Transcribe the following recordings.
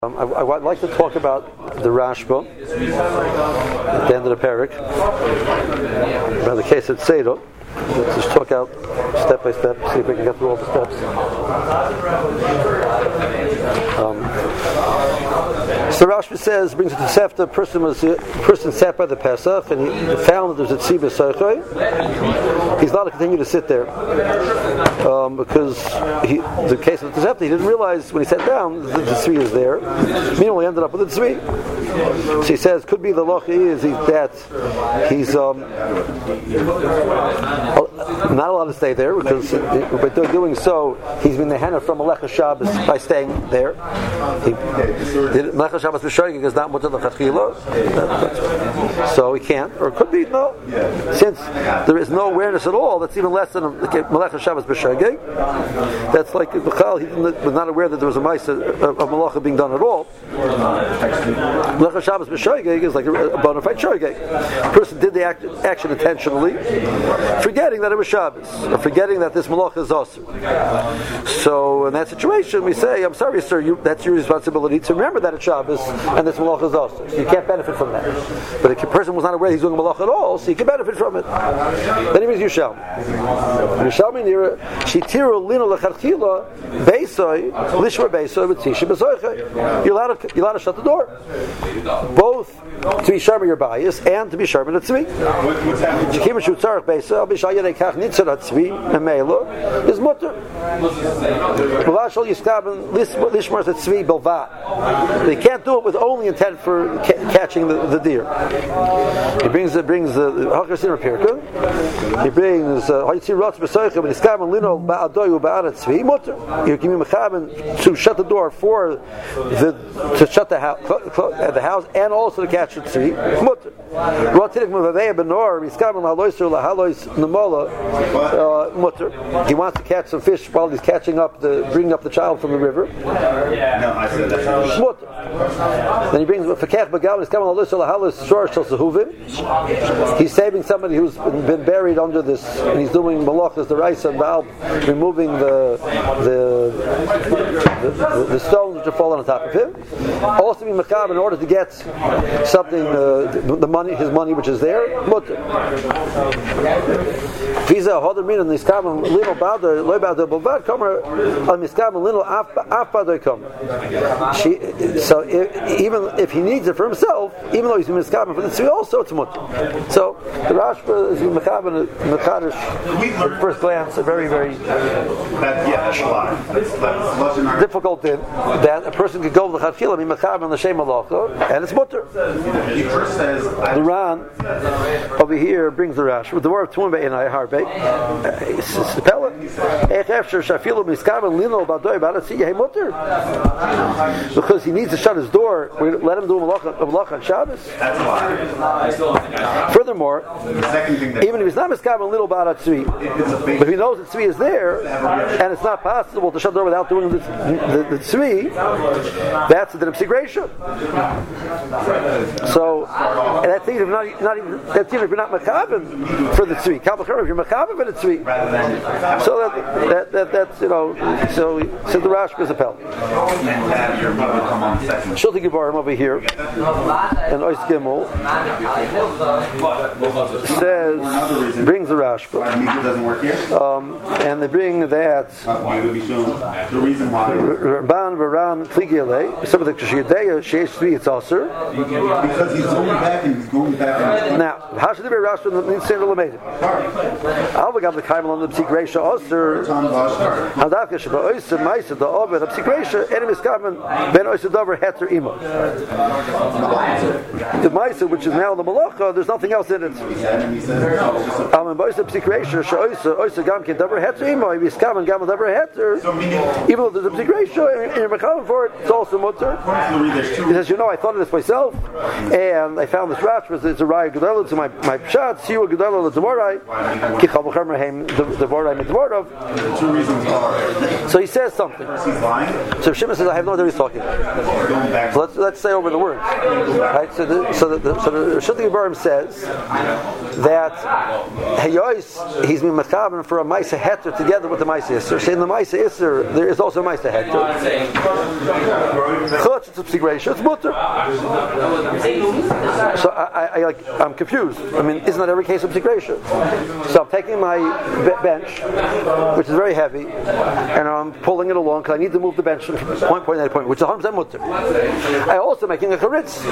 I'd like to talk about the Rashba at the end of the parak, about the case at Seder. Let's just talk out step by step, see if we can get through all the steps. So Rashba says, brings it to Sefta, person sat by the Pesach, and he found that there's a tzibah soichoi. He's allowed to continue to sit there, because the case of the Sefta, he didn't realize when he sat down that the tzvi is there. Meanwhile, he ended up with the tzvi. So he says, could be the loch is that he's not allowed to stay there, because by doing so, he's been the henna from Melech Shabbos by staying there. Melech Shabbos b'shogeg is not mutter l'chadchila, so he can't. Or it could be no, since there is no awareness at all. That's even less than Melech Shabbos b'shogeg. That's like B'chal, he was not aware that there was a ma'aseh of Malacha being done at all. Melech Shabbos b'shogeg is like a bona fide shogeg. The person did the action intentionally, forgetting that it was Shabbos, or forgetting that this Malacha is Asur. So in that situation, we say, I'm sorry, sir, that's your responsibility to remember that it's Shabbos and this Malacha is Asur. So you can't benefit from that. But if a person was not aware he's doing Malacha at all, so he can benefit from it. Then he brings Yushalmi. Yushalmi nira shitiru lino lecharchila beisoy lishvar beisoy v'tisha b'zoicha. You're allowed to shut the door, both to be sharper your bias and to be sharper the tzvi. Shekim shutzarach beisoy al b'shayadei kach nitzar tzvi memelo is mutter. B'vashal yiskaben lishmar tzvi belvat. They can't do it with only intent for catching the deer. He brings the Hakar Sinner Pirka. He brings Hayitzir Rotz B'Soichem and Yiskaben Lino Ba'adoyu Ba'adat Tzvi mutter. You give me mechaben to shut the door to shut the house and also to catch the tzvi mutter. Rotidik Mavaveya Benor Yiskaben Laloiser Lahalois Nemola mutter. He wants to catch some fish while he's bringing up the child from the river. Mutter. Then he brings Fakech B'Gav Yiskaben Laloiser Lahalois Shor Shel Sehuvim. He's saving somebody who's been buried under this, and he's doing malachas the rice and Baal, removing the stones which are falling on top of him. Also be machab in order to get something, his money which is there. Mutter. Visa hoder min and niskam lino ba'da loy ba'da b'vad kamer al niskam lino af ba'da kamer. So even if he needs it for himself, even though he's miskam for the tzvi, also it's mutter. So the Rashba is machab and machadish at first glance a very, very difficult thing that a person could go to the chadchila be machab and the shem malacha, and it's mutter. The Ran over here brings the Rash with the word of Tumen Be'enai Harbe. It's the pellet. Because he needs to shut his door, we let him do a malacha on Shabbos. Furthermore, even if he's not miskabel little ba'adat tzvi, but if he knows that tzvi is there, and it's not possible to shut the door without doing the tzvi, that's the demsigration. So, and that's even if you're not makaben for the tzvi. If you're makaben for the tzvi, so that's So the Rash is a pel. Shulti Gebarim over here, and Ois Gimel says, brings the Rashba, and they bring that the reason why Ramban Varan Kligile, some of the Kshiyadeya Sheish Tzvi it's also because he's going back. Now, how should there be a Rashba in the Nitzir Lamadim? Alvagam the Kaimal on the Psik Reisha Oser Hadavka Sheba Oysa Maisa the Ovid the Psik Reisha Enemies Kamen Ben Oysa Dover Heter Ima. The Maisa, which is now the Malacha, there's nothing else in it. Even though there's a psik reisha in your mekhalim for it, it's also mutter. He says, I thought of this myself, and I found this Rash, it's a raya gedala to my pshat, siwa gedala l'demorai, ki chavul chemer heim devorai mitvorov. So he says something. So Shimon says, I have no idea what he's talking about. back. So let's say over the words. Right? So the Shulchan Aruch says that Hayois, he's been mechaber for a Maisa Heter together with the Maisa Isser. So in the Maisa Isser, there is also a Maisa Heter. Chutz, it's a psigration, it's mutter. So I'm confused. I mean, isn't that every case of psigration? So I'm taking my bench, which is very heavy, and I'm pulling it along because I need to move the bench from point to point, which is 100% mutter. I'm also making a charitz.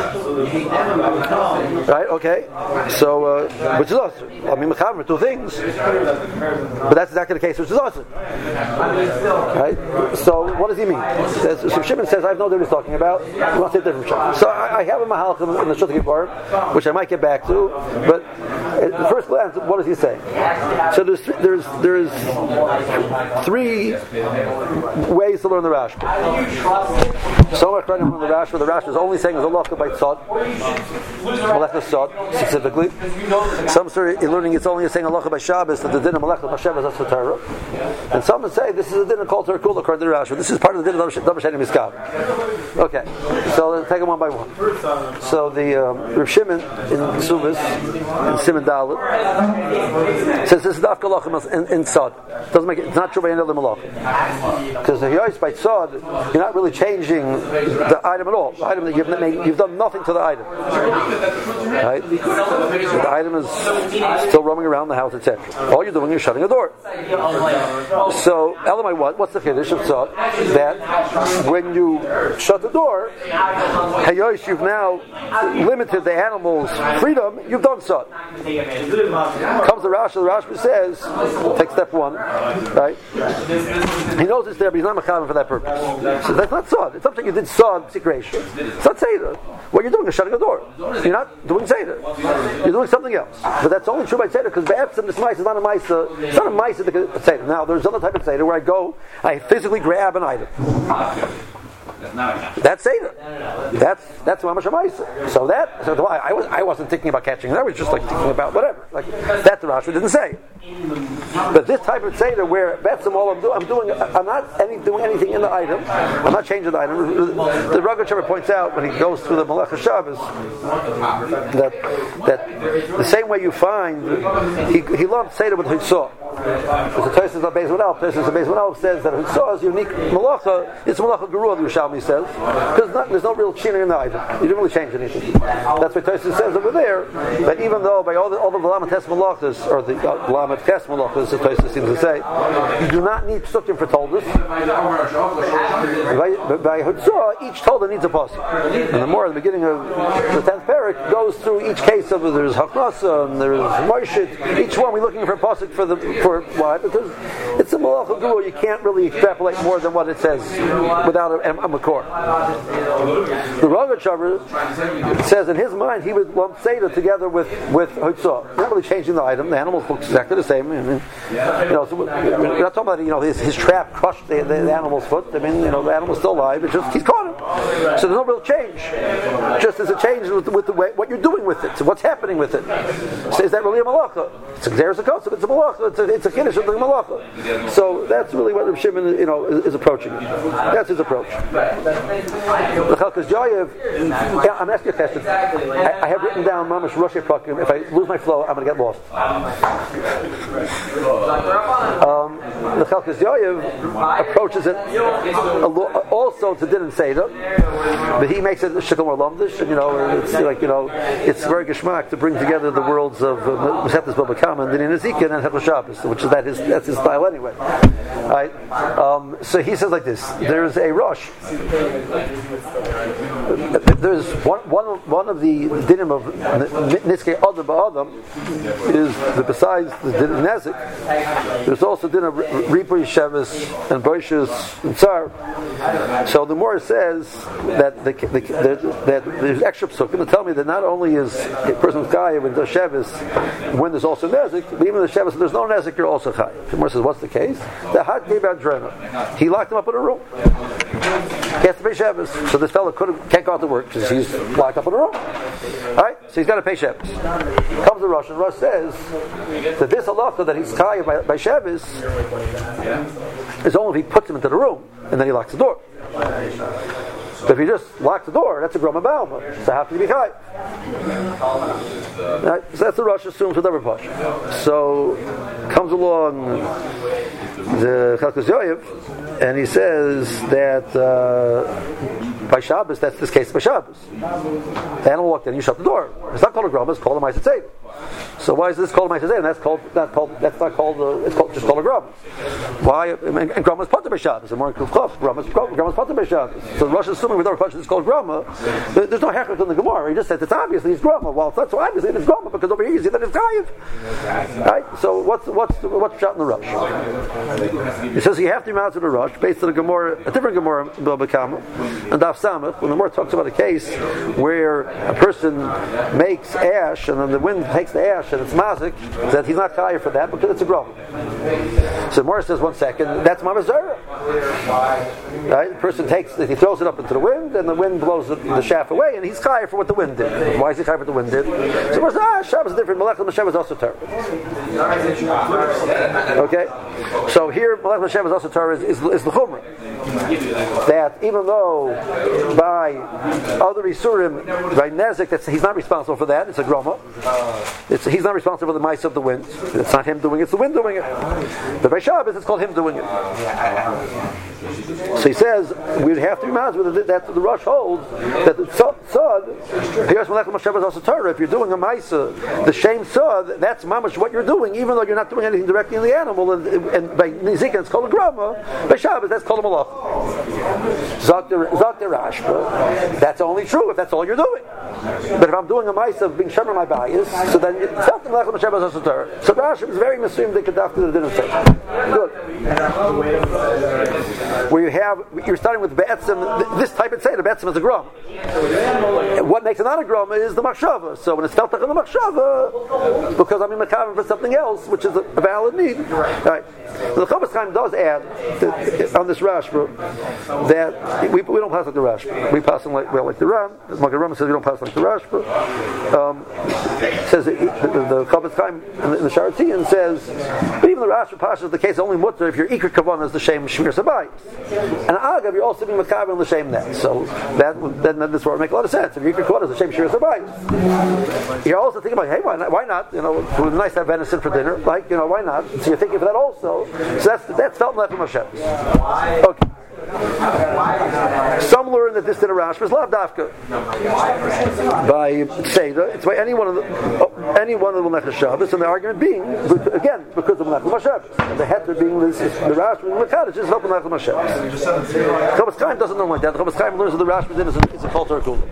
Right, okay. So, which is awesome. I mean, mechaber, two things. But that's exactly the case, which is awesome. Right? So, what does he mean? So Shimon says, I have no idea what he's talking about. He wants to say a different shot. So, I have a mahalchim in the Shulchan Aruch, which I might get back to, but at the first glance, what does he say? So, there's three ways to learn the Rashba. So much credit from the Rashba. The Rashba is only saying is Allah by Tzad, Malach Tzad specifically. Some are learning it's only saying Allah by Shabbos that the din of Malach by Shabbos is Torah, and some say this is a din called Torah Kula according to the Rashba. This is part of the din of Davar Sheni Miskav. Okay, so let's take them one by one. So the Reb Shimon in Subis in Siman Dalet says this is the Afkalach in Tzad. Doesn't make it. It's not true by any other Malach because the Hayois by Tzad you're not really changing the item at all. The item that you've done nothing to the item. Right? The item is still roaming around the house, etc. All you're doing is shutting a door. So, Elamai, what's the chiddush of Tzad? That when you shut the door, Hayosh, you've now limited the animal's freedom, you've done Tzad. Comes the Rashi says, take step one, right? He knows it's there, but he's not mechaber for that purpose. So that's not Tzad. It's something you did Tzad, secretion. It's not Seder. What you're doing is shutting a door. You're not doing Seder. You're doing something else. But that's only true by Seder because Be'etzim, this mice is not a mice. It's not a mice Seder. Now, there's another type of Seder where I physically grab an item. That's Seder. That's Mamash Ha'Maisa. So I wasn't thinking about catching it. I was just thinking about whatever. That the Rashi didn't say. But this type of Seder where that's all I'm doing, I'm not doing anything in the item. I'm not changing the item. The Raga Shemer points out when he goes through the Malach Shabbos that the same way you find he loved Seder with Hitzah. Because the Tosfos of Beis Manal, says that Hitzah is unique Malacha. It's Malacha Geruah, the Yerushalmi says, because there's no real chinur in the item. You didn't really change anything. That's what Tosfos says over there. That even though by all the V'lamet Tes Malachas or the V'lamet Tes Malachas, the Tosfos seems to say, you do not need Sukkim for Toldus. By Hitzah, each Tolda needs a pasuk. And the more at the beginning of the 10th parak goes through each case of there's Haknasa and there's Moishit. Each one we're looking for a pasuk for why? Because it's a Malach Geruah. You can't really extrapolate more than what it says without a makor. The Raga Shemer says in his mind he would lump Seder together with Hitzah. Not really changing the item. The animals look exactly the same. I mean, so we're not talking about his trap crushed the animal's foot. I mean, the animal's still alive. It's just he's caught him. So there's no real change. Just as a change with the way what you're doing with it. So what's happening with it? So is that really a malacha? There's a concept. It's a malacha. It's a kiddush of the malacha. So that's really what Reb Shimon is approaching. That's his approach. Because Yoav, I'm asking a question. I have written down Mamash Rosh Prakim. If I lose my flow, I'm going to get lost. The Chalkas Yoav approaches it also to Din and Seder, but he makes it Shekol Mar Lamdish, and it's very geschmack to bring together the worlds of Mesechtes Bava Kama and Din and Ezekiel and Hechel Shabbos, which is that's his style anyway. Right? So he says like this: there's a rush. There's one of the dinim of Nitzkei Adam Ba'Adam is that besides the din of Nezik, there's also din of Ripui Shevis and Boishas and Tsar. So the Gemara says that that there's extra psukim to tell me that not only is a person's chayav when there's Shevis, when there's also Nezik, but even the Shevis, there's no Nezik, you're also chayav. The Gemara says, what's the case? The Had gave out Drena. He locked him up in a room. He has to pay Shevis. So this fellow can't go out to work because he's locked up in a room. Alright? So he's got to pay Shevis. Comes the Rosh, and Rosh says that this halacha that he's chayav by Shevis is only if he puts him into the room and then he locks the door. But if you just lock the door, that's a grama b'alma. So how can you be chayiv? Right? So that's the Rosh assumes with every pasha. So comes along the Chalkas Yoyev, and he says that by Shabbos, that's this case by Shabbos. The animal walked in, you shut the door. It's not called a grama; it's called a ma'aseh tzedek. So why is this called a ma'aseh tzedek? And it's just called a grama. Why? And grama is patur by Shabbos. And more in Kuf grama is patur by Shabbos. So the Rosh is assuming with our question it's called grama. There's no hechek in the Gemara. He just said it's obviously it's grama. Well, it's not so obviously it's grama because over here you see that it's chayiv. Right? So what's shot in the Rosh? He says you have to be out to the Rosh based on a Gemara, a different Gemara, B'Kama, and Daf Samach, when the Gemara talks about a case where a person makes ash and then the wind takes the ash and it's mazik, that he's not chayiv for that because it's a grama. So the Gemara says, 1 second, that's Mama Zera. Right? The person he throws it up into the wind and the wind blows the shaft away and he's chayiv for what the wind did. Why is he chayiv for what the wind did? So the Gemara says, Shabbos is different, Melech L'Mashem is also terrible. Okay? So here, Melech L'Mashem is also Torah is the Chumrah. That even though by other Isurim, by Nezek, he's not responsible for that, it's a Groma. He's not responsible for the mice of the wind. It's not him doing it, it's the wind doing it. But by Shabbos, it's called him doing it. So he says, we'd have to be mindful that the Rosh holds that the Sod, here's Melech L'Mashem is also Torah. If you're doing a Maisa, the shame Sod, that's mamash what you're doing, even though you're not doing anything directly in the animal, and by Nizikin it's called a Grama, by Shabbos that's called a Malach. Zok the Rashba, that's only true if that's all you're doing. But if I'm doing a Maisa of being Shemer my bias, so then it's not the Melech L'Mashem is also Torah. So Rashi is very misleading the Kedaf to the dinner say. Good. Where you're starting with Be'etzim, this type of Seder, Be'etzim is a Grom. What makes it not a Grom is the Machshava. So when it's felt like in the Machshava, because I'm in Makavan for something else, which is a valid need. Right. The Chofetz Chaim does add on this Rashba that we don't pass like the Rashba. We pass like the Ram. The Magen Rambam says we don't pass like the Rashba. Says the Chofetz Chaim in the Sharatian says, but even the Rashba passes the case only mutter if your Iker Kavanah is the same Shmir Sabai. And Agav, you're also being Makavan on the same net. So then this would make a lot of sense. If your Iker Kavanah is the same Shmir Sabai, you're also thinking about, hey, why not? It would be nice to have venison for dinner. Why not? So you're thinking of that also. So that's felt left from Hashem. Okay. Some learn that this did a Rashba is Lav Dafka by Seder. It's by any one of the Melech Shabbos, and the argument being again because of Melech Shabbos, and the heter being the Rashba being Melech is not Melech Shabbos. Chofetz Chaim doesn't know like that. Chofetz Chaim learns that the Rashba din is a Kol Torah Kula.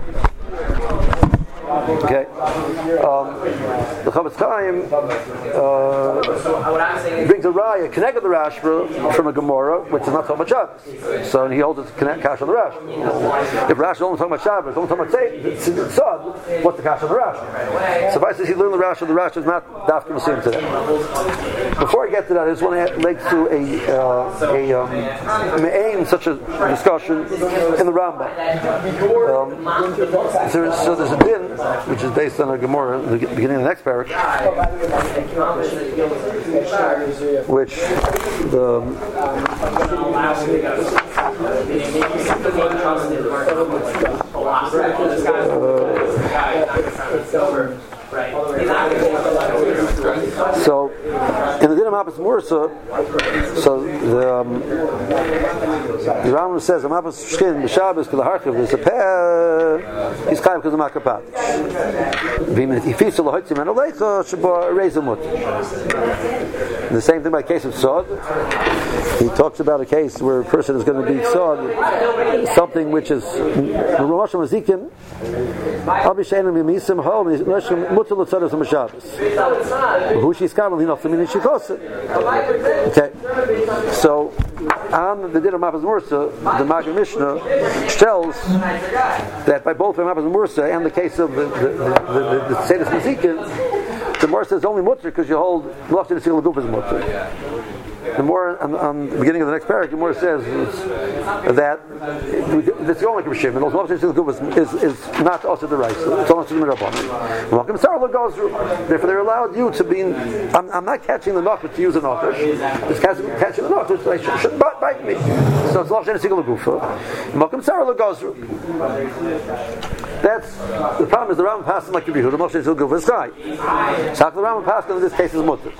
Okay. The Chofetz Chaim brings a raya, connected the Rashba from a Gemara, which is not talking about Shabbos. So he holds it to connect Kash on the Rashba. If Rashba is only talking about Shabbos, only talking about Sod, what's the Kash on the Rashba? So if I say he learned the Rashba is not Dafka Masim today. Before I get to that, I just want to link to me'ain such a discussion in the Rambam. So there's a din which is based on a Gemara at the beginning of the next parak, which so in the din of Mapas Mursa, so the Rambam says Mapas Shkin b'Shabbos k'laharchiv there's a peh he's chayav because of makapat. The same thing by case of Sod. He talks about a case where a person is going to be Sod, something which is Rosh Mazikin. Okay, so on the din of Mapas Mursa, the Magen Mishnah tells that by both Mapas Mursa and the case of the Sedus Mazikin, the Mursa is only mutter because you hold Melach Tzedek L'Guf is mutter. the more on the beginning of the next paragraph, the more says that it's the only Rishim, and also is not also the right. So it's only the Mirabban. Welcome, therefore, they're allowed you to be. I'm not catching the notch to use a notch. It's catching the notch. So they shouldn't bite me. So it's Lach Shein Sigel Gufa. Welcome, Sarah Lagazru. That's the problem. Is the Rambam passing like Yehuda? Lach Shein Sigel Gufa is Chai. So the Rambam passing in this case is Mutter.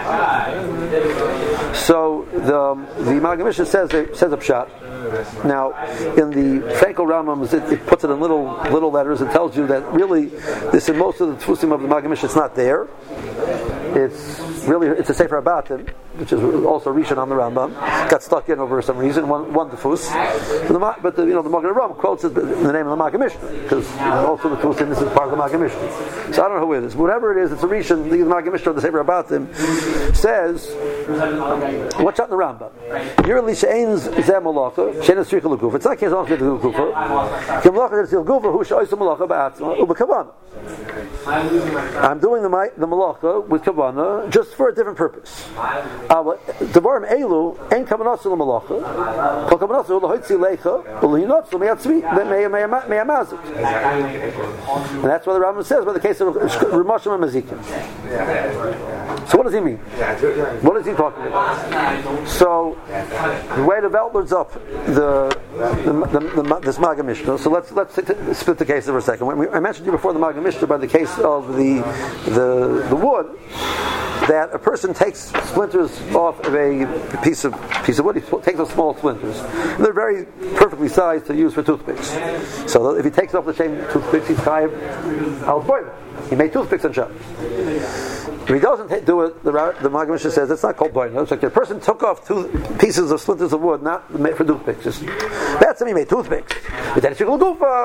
So the Magen Mishnah says a pshat. Now, in the Frankel Rambam, it puts it in little letters. It tells you that really, this in most of the Tfusim of the Magen Mishnah, it's not there. It's a Sefer Abatim, which is also Rishon on the Rambam. Got stuck in over some reason. One Tfus, but the Magen Rambam quotes it in the name of the Magen Mishnah because also the Tfusim, this is part of the Magen Mishnah. So I don't know who it is. Whatever it is, it's a Rishon. The Magen Mishnah, the Sefer Abatim, says, watch out in the Rambam. You're Shein Zeh Malacha, Shein Tzricha L'Gufa. It's not case of Tzricha L'Gufa. Kim Malacha Tzricha L'Gufa, Hu She'osu Malacha Ba'atzma U'B'Kavana. I'm doing the Malacha with Kavana just for a different purpose. Devarim Elu ain't Kavanasu L'Malacha. Kol Kavanasu L'Hoitzi Leicha U'Lihinotzu Me'atzmi Me'amazik. And that's what the Rambam says about the case of Ramashim and Mazikim. So what does he mean? What is he talking about? So the way the Veltler's up this Magen Mishnah. So let's split the case for a second. I mentioned to you before the Magen Mishnah by the case of the wood, that a person takes splinters off of a piece of wood. He takes those small splinters. And they're very perfectly sized to use for toothpicks. So if he takes off the same toothpicks, he's chayav al boiler. He made toothpicks on Shabbos. If he doesn't do it, the Magen Mishnah says it's not called boiler. It's like the person took off 2 pieces of splinters of wood, not made for toothpicks. That's when he made toothpicks. But then it's no,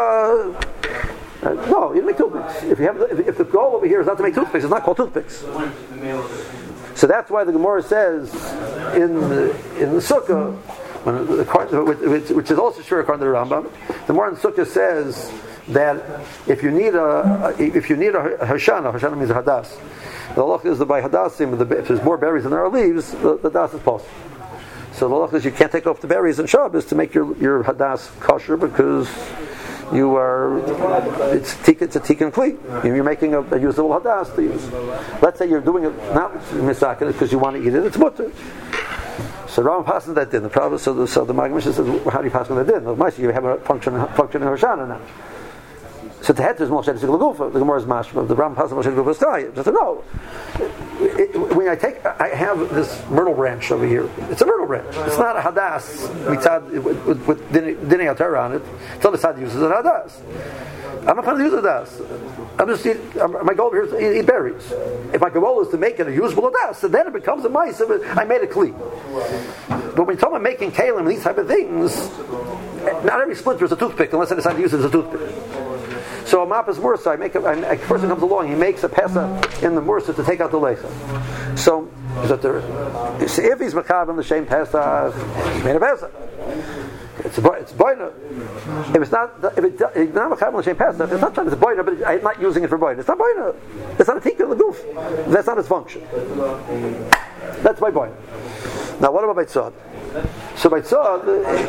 you didn't make toothpicks. If the goal over here is not to make toothpicks, it's not called toothpicks. So that's why the Gemara says in the Sukkah, which is also sure according to the Rambam, the Gemara in Sukkah says that if you need a Hoshana means a Hadas. The halach is that by Hadassim, if there's more berries than there are leaves, the Hadas is possible. So the halach is you can't take off the berries on Shabbos to make your Hadas kosher because it's a tikkun kli. You're making a usable hadas to use. Let's say you're doing it not misakin because you want to eat it. It's mutter. So Rambam passes that din. The problem. So the Magen Mishnah says, how do you pass on that din? You have a function in Hoshana now. So the heter is Moshe Tzricha L'Gufa. The Gemara is mashma. The Rambam passes Moshe Tzricha L'Gufa. I said no. When I have this myrtle branch over here. It's a myrtle branch. It's not a hadas mitzad with dinei atara on it. It's on the side that uses a hadas. I'm not trying to use a hadas. My goal here is to eat berries. If my goal is to make it a usable hadas, then it becomes a mice. I made a kli. But when you talk about making kalim and these type of things, not every splinter is a toothpick unless I decide to use it as a toothpick. So a mapas mursa, a person comes along, he makes a pesa in the mursa to take out the lecha. So if he's makabim the same pesa, he made a pesa. It's boina. If it's not makabim the same pesa, it's not trying to boina, but I'm not using it for boina. It's not boina. It's not a tikka l'guf. That's not its function. That's my boina. Now what about beitzad? So by tzad,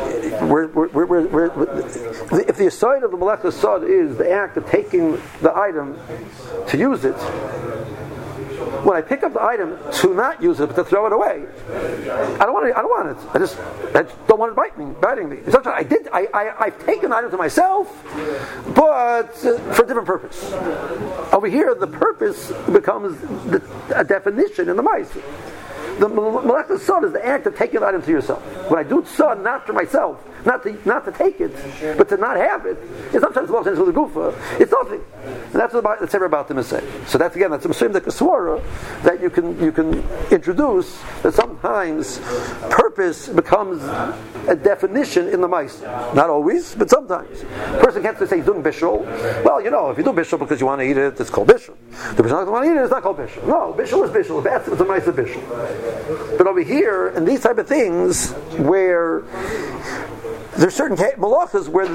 if the aside of the malach tzad is the act of taking the item to use it, when I pick up the item to not use it but to throw it away, I don't want it. I just don't want it biting me. It's not I've taken the item to myself, but for a different purpose. Over here, the purpose becomes a definition in the mice. The malach tzad is the act of taking the item to yourself. When I do tzad, not for myself, not to take it, but to not have it, it's not just about the gufa. It's nothing, and that's what the Sefer about them is saying. So that's a Mesuyim the Kaswara that you can introduce that sometimes purpose becomes a definition in the mice. Not always, but sometimes. A person can't say he's doing bishul. Well, if you do bishul because you want to eat it, it's called bishul. The person doesn't want to eat it, it's not called bishul. No, bishul is bishul. That's the mice of bishul. But over here, in these type of things, where there's certain malachas where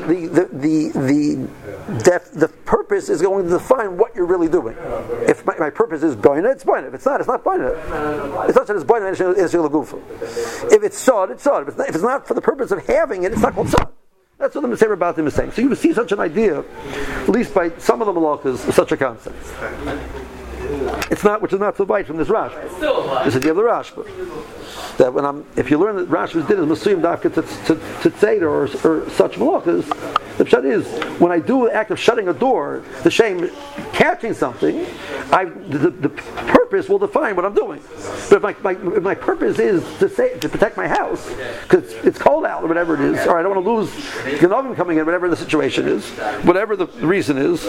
the purpose is going to define what you're really doing. If my purpose is boina, it's boina. If it's not, it's not boina. It's not that it's boina, it's lagufa. If it's sod, it's sod. If it's not for the purpose of having it, it's not called sod. That's what the Meseir about them is saying. So you would see such an idea, at least by some of the malachas, such a concept. It's not, which is not so wide from this Rashba. This idea of the Rashba. That if you learn that Rashba's din is Masuyim Dafka to Tzeder or such malachas, the pshat is, when I do the act of shutting a door, the shame catching something, the purpose will define what I'm doing. But if my purpose is to protect my house, because it's cold out or whatever it is, or I don't want to lose Genovim coming in, whatever the situation is, whatever the reason is,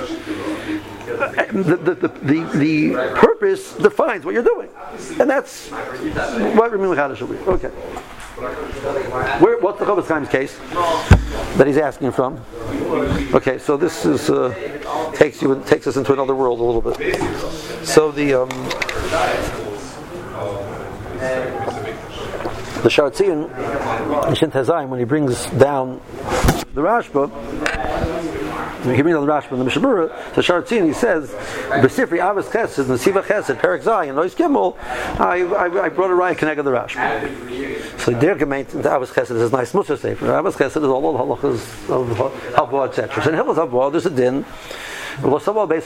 the purpose defines what you're doing, and that's what Rami Chadash will be. Okay. What's the Chofetz Chaim's case that he's asking from? Okay, so this is takes us into another world a little bit. So the Sharatzian in Shin Tezayim, when he brings down the Rashba. He brings down the Rashba in the Mishnah Berurah. So Sharatzian, he says, "B'sifri Avos Chesed, Nesiva Chesed, Perek Zayin, Nois Gimel." I brought a raya connected the Rashba. So their gemeint into Avos Chesed is a nice Musar sefer. Avos Chesed is all the halachas of Havua, etc. So in Hilchos Havua, there's a din. If a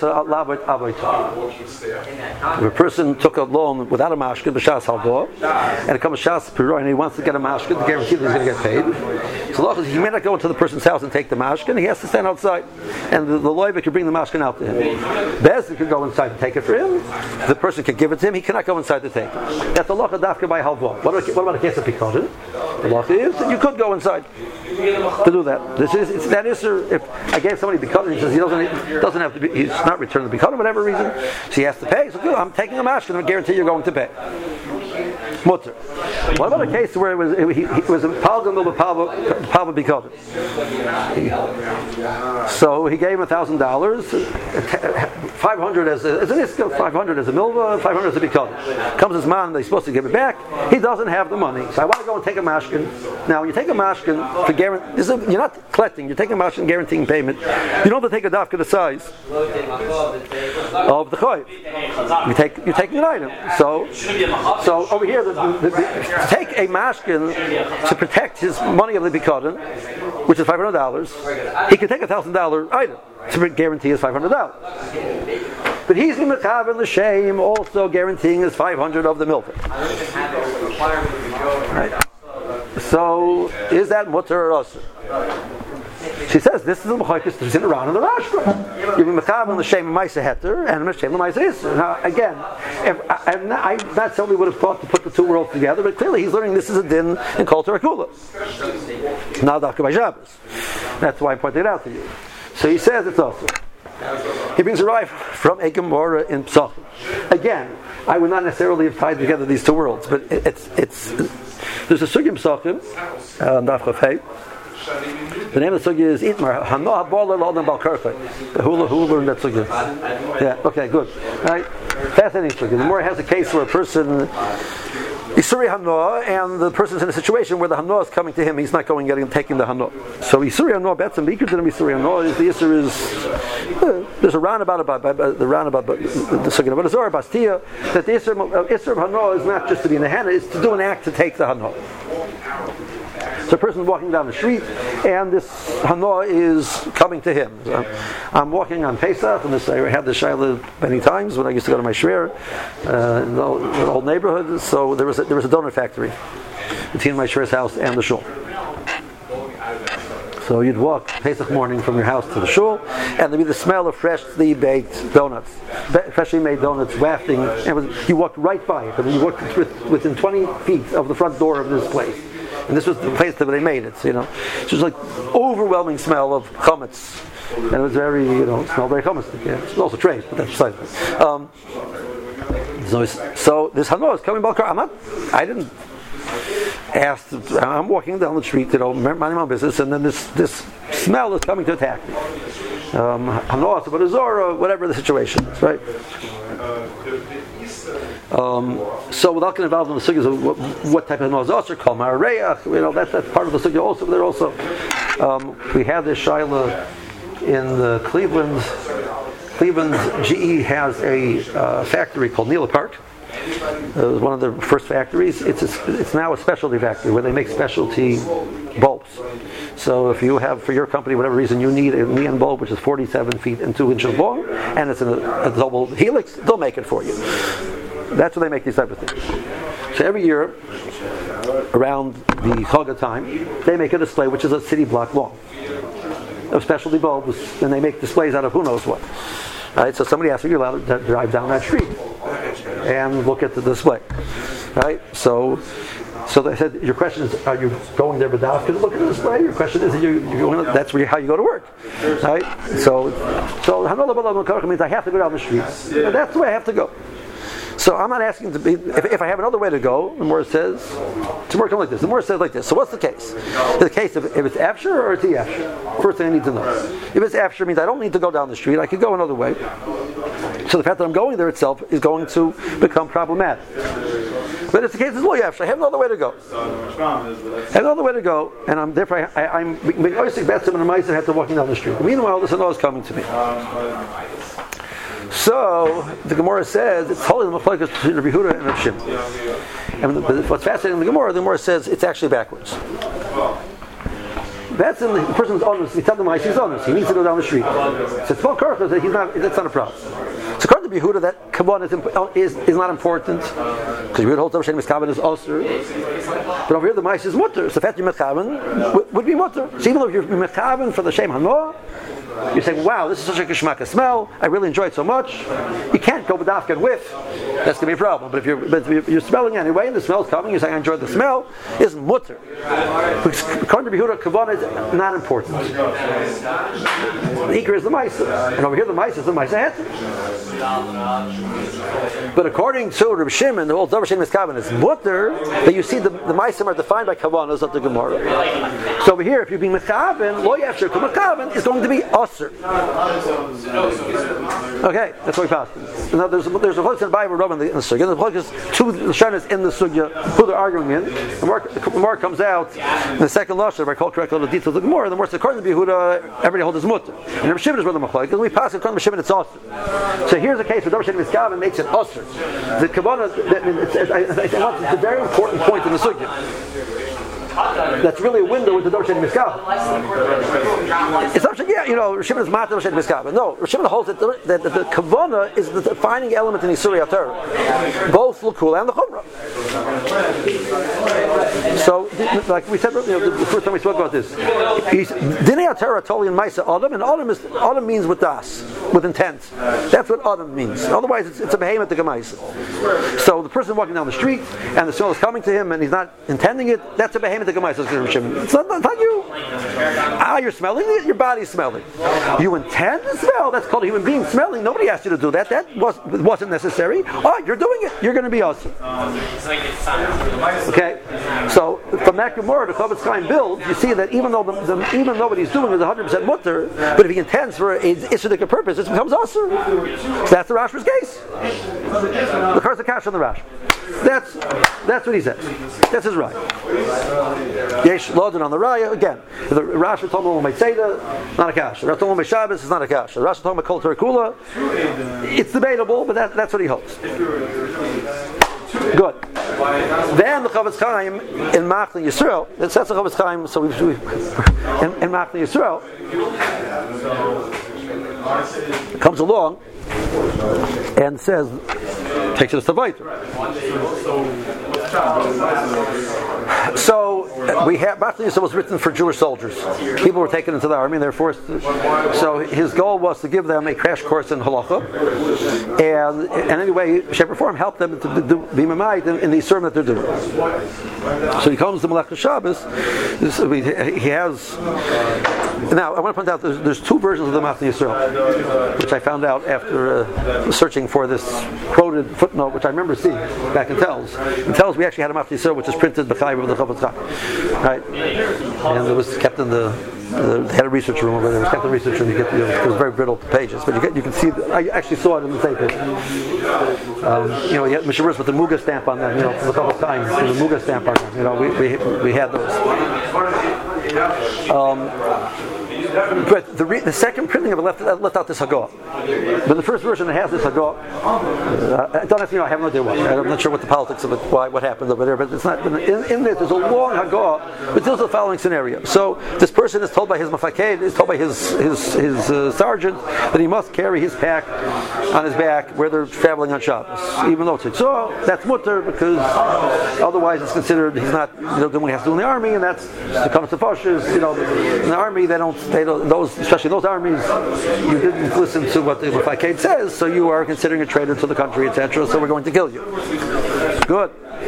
person took a loan without a mashkin, b'shas halvah, and it comes shas piroi, and he wants to get a mashkin to guarantee that he's going to get paid, so he may not go into the person's house and take the mashkin. He has to stand outside, and the loiva could bring the mashkin out to him. Bezdin could go inside and take it for him. The person could give it to him. He cannot go inside to take it. That's the lacha dafka by halvah. What about a case of pikadon? The lacha is that you could go inside to do that. It's that issur. If I gave somebody pikadon, he says he doesn't have to be, he's not returning the pikadon for whatever reason, so he has to pay. So good, I'm taking a mashkin, I guarantee you're going to pay. Mutter. What about a case where it was a palgam of a palva pikadon? So he gave him $1,000, 500 as an iska, 500 as a milva, 500 as a pikadon. Comes his man, they're supposed to give it back. He doesn't have the money, so I want to go and take a mashkin. Now, when you take a mashkin to guarantee, you're not collecting, you're taking a mashkin guaranteeing payment. You don't have to take a dafka the size of the choiv. You're taking an item. So over here, to take a mashkin to protect his money of the pikadon, which is $500, he can take $1,000 item to guarantee his $500. But he's going to have the shame, also guaranteeing his 500 of the milva. Right? So is that mutter or asur? She says this is the mechaykus that's in around in the Rashba. You mean mechav on the shem ma'aseh heter and the shem ma'aseh isur. Now again, I not certainly would have thought to put the two worlds together, but clearly he's learning this is a din in Kol Torah Kula. Now dafka by Shabbos. That's why I pointed it out to you. So he says it's also. He brings a raya from a Gemara in Pesachim. Again, I would not necessarily have tied together these two worlds, but it's there's a sugya in Pesachim, Daf Chaf Hey. The name of the sugya is Itmar. Hanoah Baller L'Adam Bal Karfei. Who learned that sugya? Yeah. Okay. Good. Right. Fascinating sugya. The more it has a case where a person Isuri Hanoah, and the person's in a situation where the Hanoah is coming to him, he's not going and taking the Hanoah. So Isuri Hanoah bets and Bikr didn't Isuri Hanoah. The Isur is there's a roundabout about the sugya, but it's Zohar Bastia that the Isur of Hanoah is not just to be in the Hannah; it's to do an act to take the Hanoah. So a person's walking down the street, and this Hanoah is coming to him. I'm walking on Pesach, and I had this shayla many times when I used to go to my shrer in the old neighborhood. So there was a donut factory between my shrer's house and the shul. So you'd walk Pesach morning from your house to the shul, and there'd be the smell of freshly baked donuts, freshly made donuts wafting. And you walked right by it. I mean, you walked within 20 feet of the front door of this place. And this was the place that they made it, So it was like overwhelming smell of chametz. And it was very, smelled very chametz. Yeah. It was also trace, but that's beside it. So this Hanoah is coming Balkar. I didn't ask, I'm walking down the street, minding my own business, and then this smell is coming to attack me. Hanoah, but a Zora, whatever the situation is, right? So without getting involved in the sugyas of what type of Hanoah is also called Marareach, that's part of the sugya also, but they're also We have this Shaila in the Cleveland GE has a factory called Neela Park. It was one of the first factories. It's now a specialty factory where they make specialty bulbs. So if you have, for your company, whatever reason, you need a neon bulb which is 47 feet and 2 inches long, and it's in a double helix, they'll make it for you. That's where they make these type of things. So every year, around the Chaga time, they make a display which is a city block long of specialty bulbs, and they make displays out of who knows what. Right? So somebody asks if you're allowed to drive down that street and look at the display. Right? So they said, your question is, are you going there without to look at the display? Your question is, that's how you go to work. Right? So means I have to go down the street. And that's the way I have to go. So I'm not asking to be, if I have another way to go, the Morah says, to work like this. The Morah says like this. So what's the case? The case if it's Afshir or it's Afshir? First thing I need to know. If it's Afshir, means I don't need to go down the street. I could go another way. So the fact that I'm going there itself is going to become problematic. But it's the case, it's Lo Afshir. I have another way to go. And I'm therefore I'm always think better than a mice that have to walking down the street. Meanwhile, this law is coming to me. So the Gemara says it's holding the machlokes between Rabbi Yehuda and Rabbi Shimon. And what's fascinating in the Gemara says it's actually backwards. That's in the person's honest. We tell them he's honest. He needs to go down the street. So it's Paul Karcha that that's not a problem. So according to Yehuda, that kavanah is not important because Yehuda holds Shem Miskavan is osur. But over here the mice is mutter. So the fact you're Miskavan would be mutter. So even though you're Miskavan for the Shem Hanoah, you're saying, wow, this is such a kishmaka smell. I really enjoy it so much. You can't go with dafka and whiff. That's going to be a problem. But if you're smelling anyway, and the smell's coming, you're saying, I enjoy the smell, is mutter. According to Yehuda, kavanah is not important. The ikar is the ma'isa. And over here, the ma'isa is the ma'isa heter. But according to Rabbi Shimon, the whole Davar Shem Miskavan is mutter, that you see the ma'isa are defined by kavanas of the Gemara. So over here, if you're being mekavan, lo yafshir kumakavan is going to be osir. Okay, that's what we passed. Now there's a place in the Bible, in the sugya. The place is two Lashonos in the sugya who they're arguing in. The more comes out in the second Lashon, if I recall correctly the details of the Gemara, the more according to Yehuda, everybody holds his mutter. And Rabbi Shimon is where the machlokes, because we pass it according to Shimon, it's osir. So here's a case where Davar Shem Miskavan makes it osir. The kavanah, it's a very important point in the sugya. That's really a window with the Davar Shem Miskavan. It's not, Shimon is mat Davar Shem Miskavan. No, Shimon holds that the kavanah is the defining element in Yisur HaTorah, both l'kula and the chumrah. So, like we said, the first time we spoke about this, Dinei HaTorah totally in Maisa Adam, and Adam means with das, with intent. That's what Adam means. Otherwise, it's a behemoth to Gemaisa. So the person walking down the street and the smell is coming to him and he's not intending it, that's a behemoth to Gemaisa. It's not you. You're smelling it, your body's smelling. You intend to smell, that's called a human being smelling. Nobody asked you to do that. That wasn't necessary. You're doing it. You're going to be awesome. Okay? So from that Gemara, the Chavetz Chaim builds, you see that even though what he's doing is 100% mutter, but if he intends for a Isudik purpose, it becomes awesome. So that's the Rashba's case. The Karsa Kash on the Rash. That's what he says. That's his right. Yesh Lodin on the Raya, again. The Rashi told him might say that, not a kash. The Rashi told him Shabbos is not a kash. The Rashi told him Kol Terikula. It's debatable, but that's what he holds. Good. Then the Chavetz Chaim in Machli Yisrael, it says the Chavetz Chaim, so in Machli Yisrael, comes along and says, takes it as Tavaita. So we have Machli Yisrael was written for Jewish soldiers. People were taken into the army and they're forced so his goal was to give them a crash course in halacha and in any way, shape or form help them to be mamayit in the sermon that they're doing. So he comes to Melech Shabbos. He has now I want to point out there's two versions of the Machli Yisrael, which I found out after searching for this quoted footnote, which I remember seeing back in Tells. In Tells we actually had a Machli Yisrael which is printed B'chai of the Chavetz Chaim, right? And it was kept in the they had a research room over there. We kept the research room. It was very brittle pages, but you can see. I actually saw it in the paper. You had Mishaburs with the Muga stamp on them. For a couple of times, with the Muga stamp on them. We had those. But the second printing of it left out this Hagah. But the first version that has this Hagah, I don't know, I have no idea why. I'm not sure what the politics of it, what happened over there, but it's not. In there, there's a long Hagah, but deals with the following scenario. So this person is told by his mafaked, is told by his sergeant that he must carry his pack on his back where they're traveling on Shabbos, even though it's so that's mutter because otherwise it's considered he's not doing what he has to do in the army, and that's to come to Foshers. In the army they don't those, especially those armies, you didn't listen to what the Mufaked says, so you are considering a traitor to the country, etc. So we're going to kill you. Good.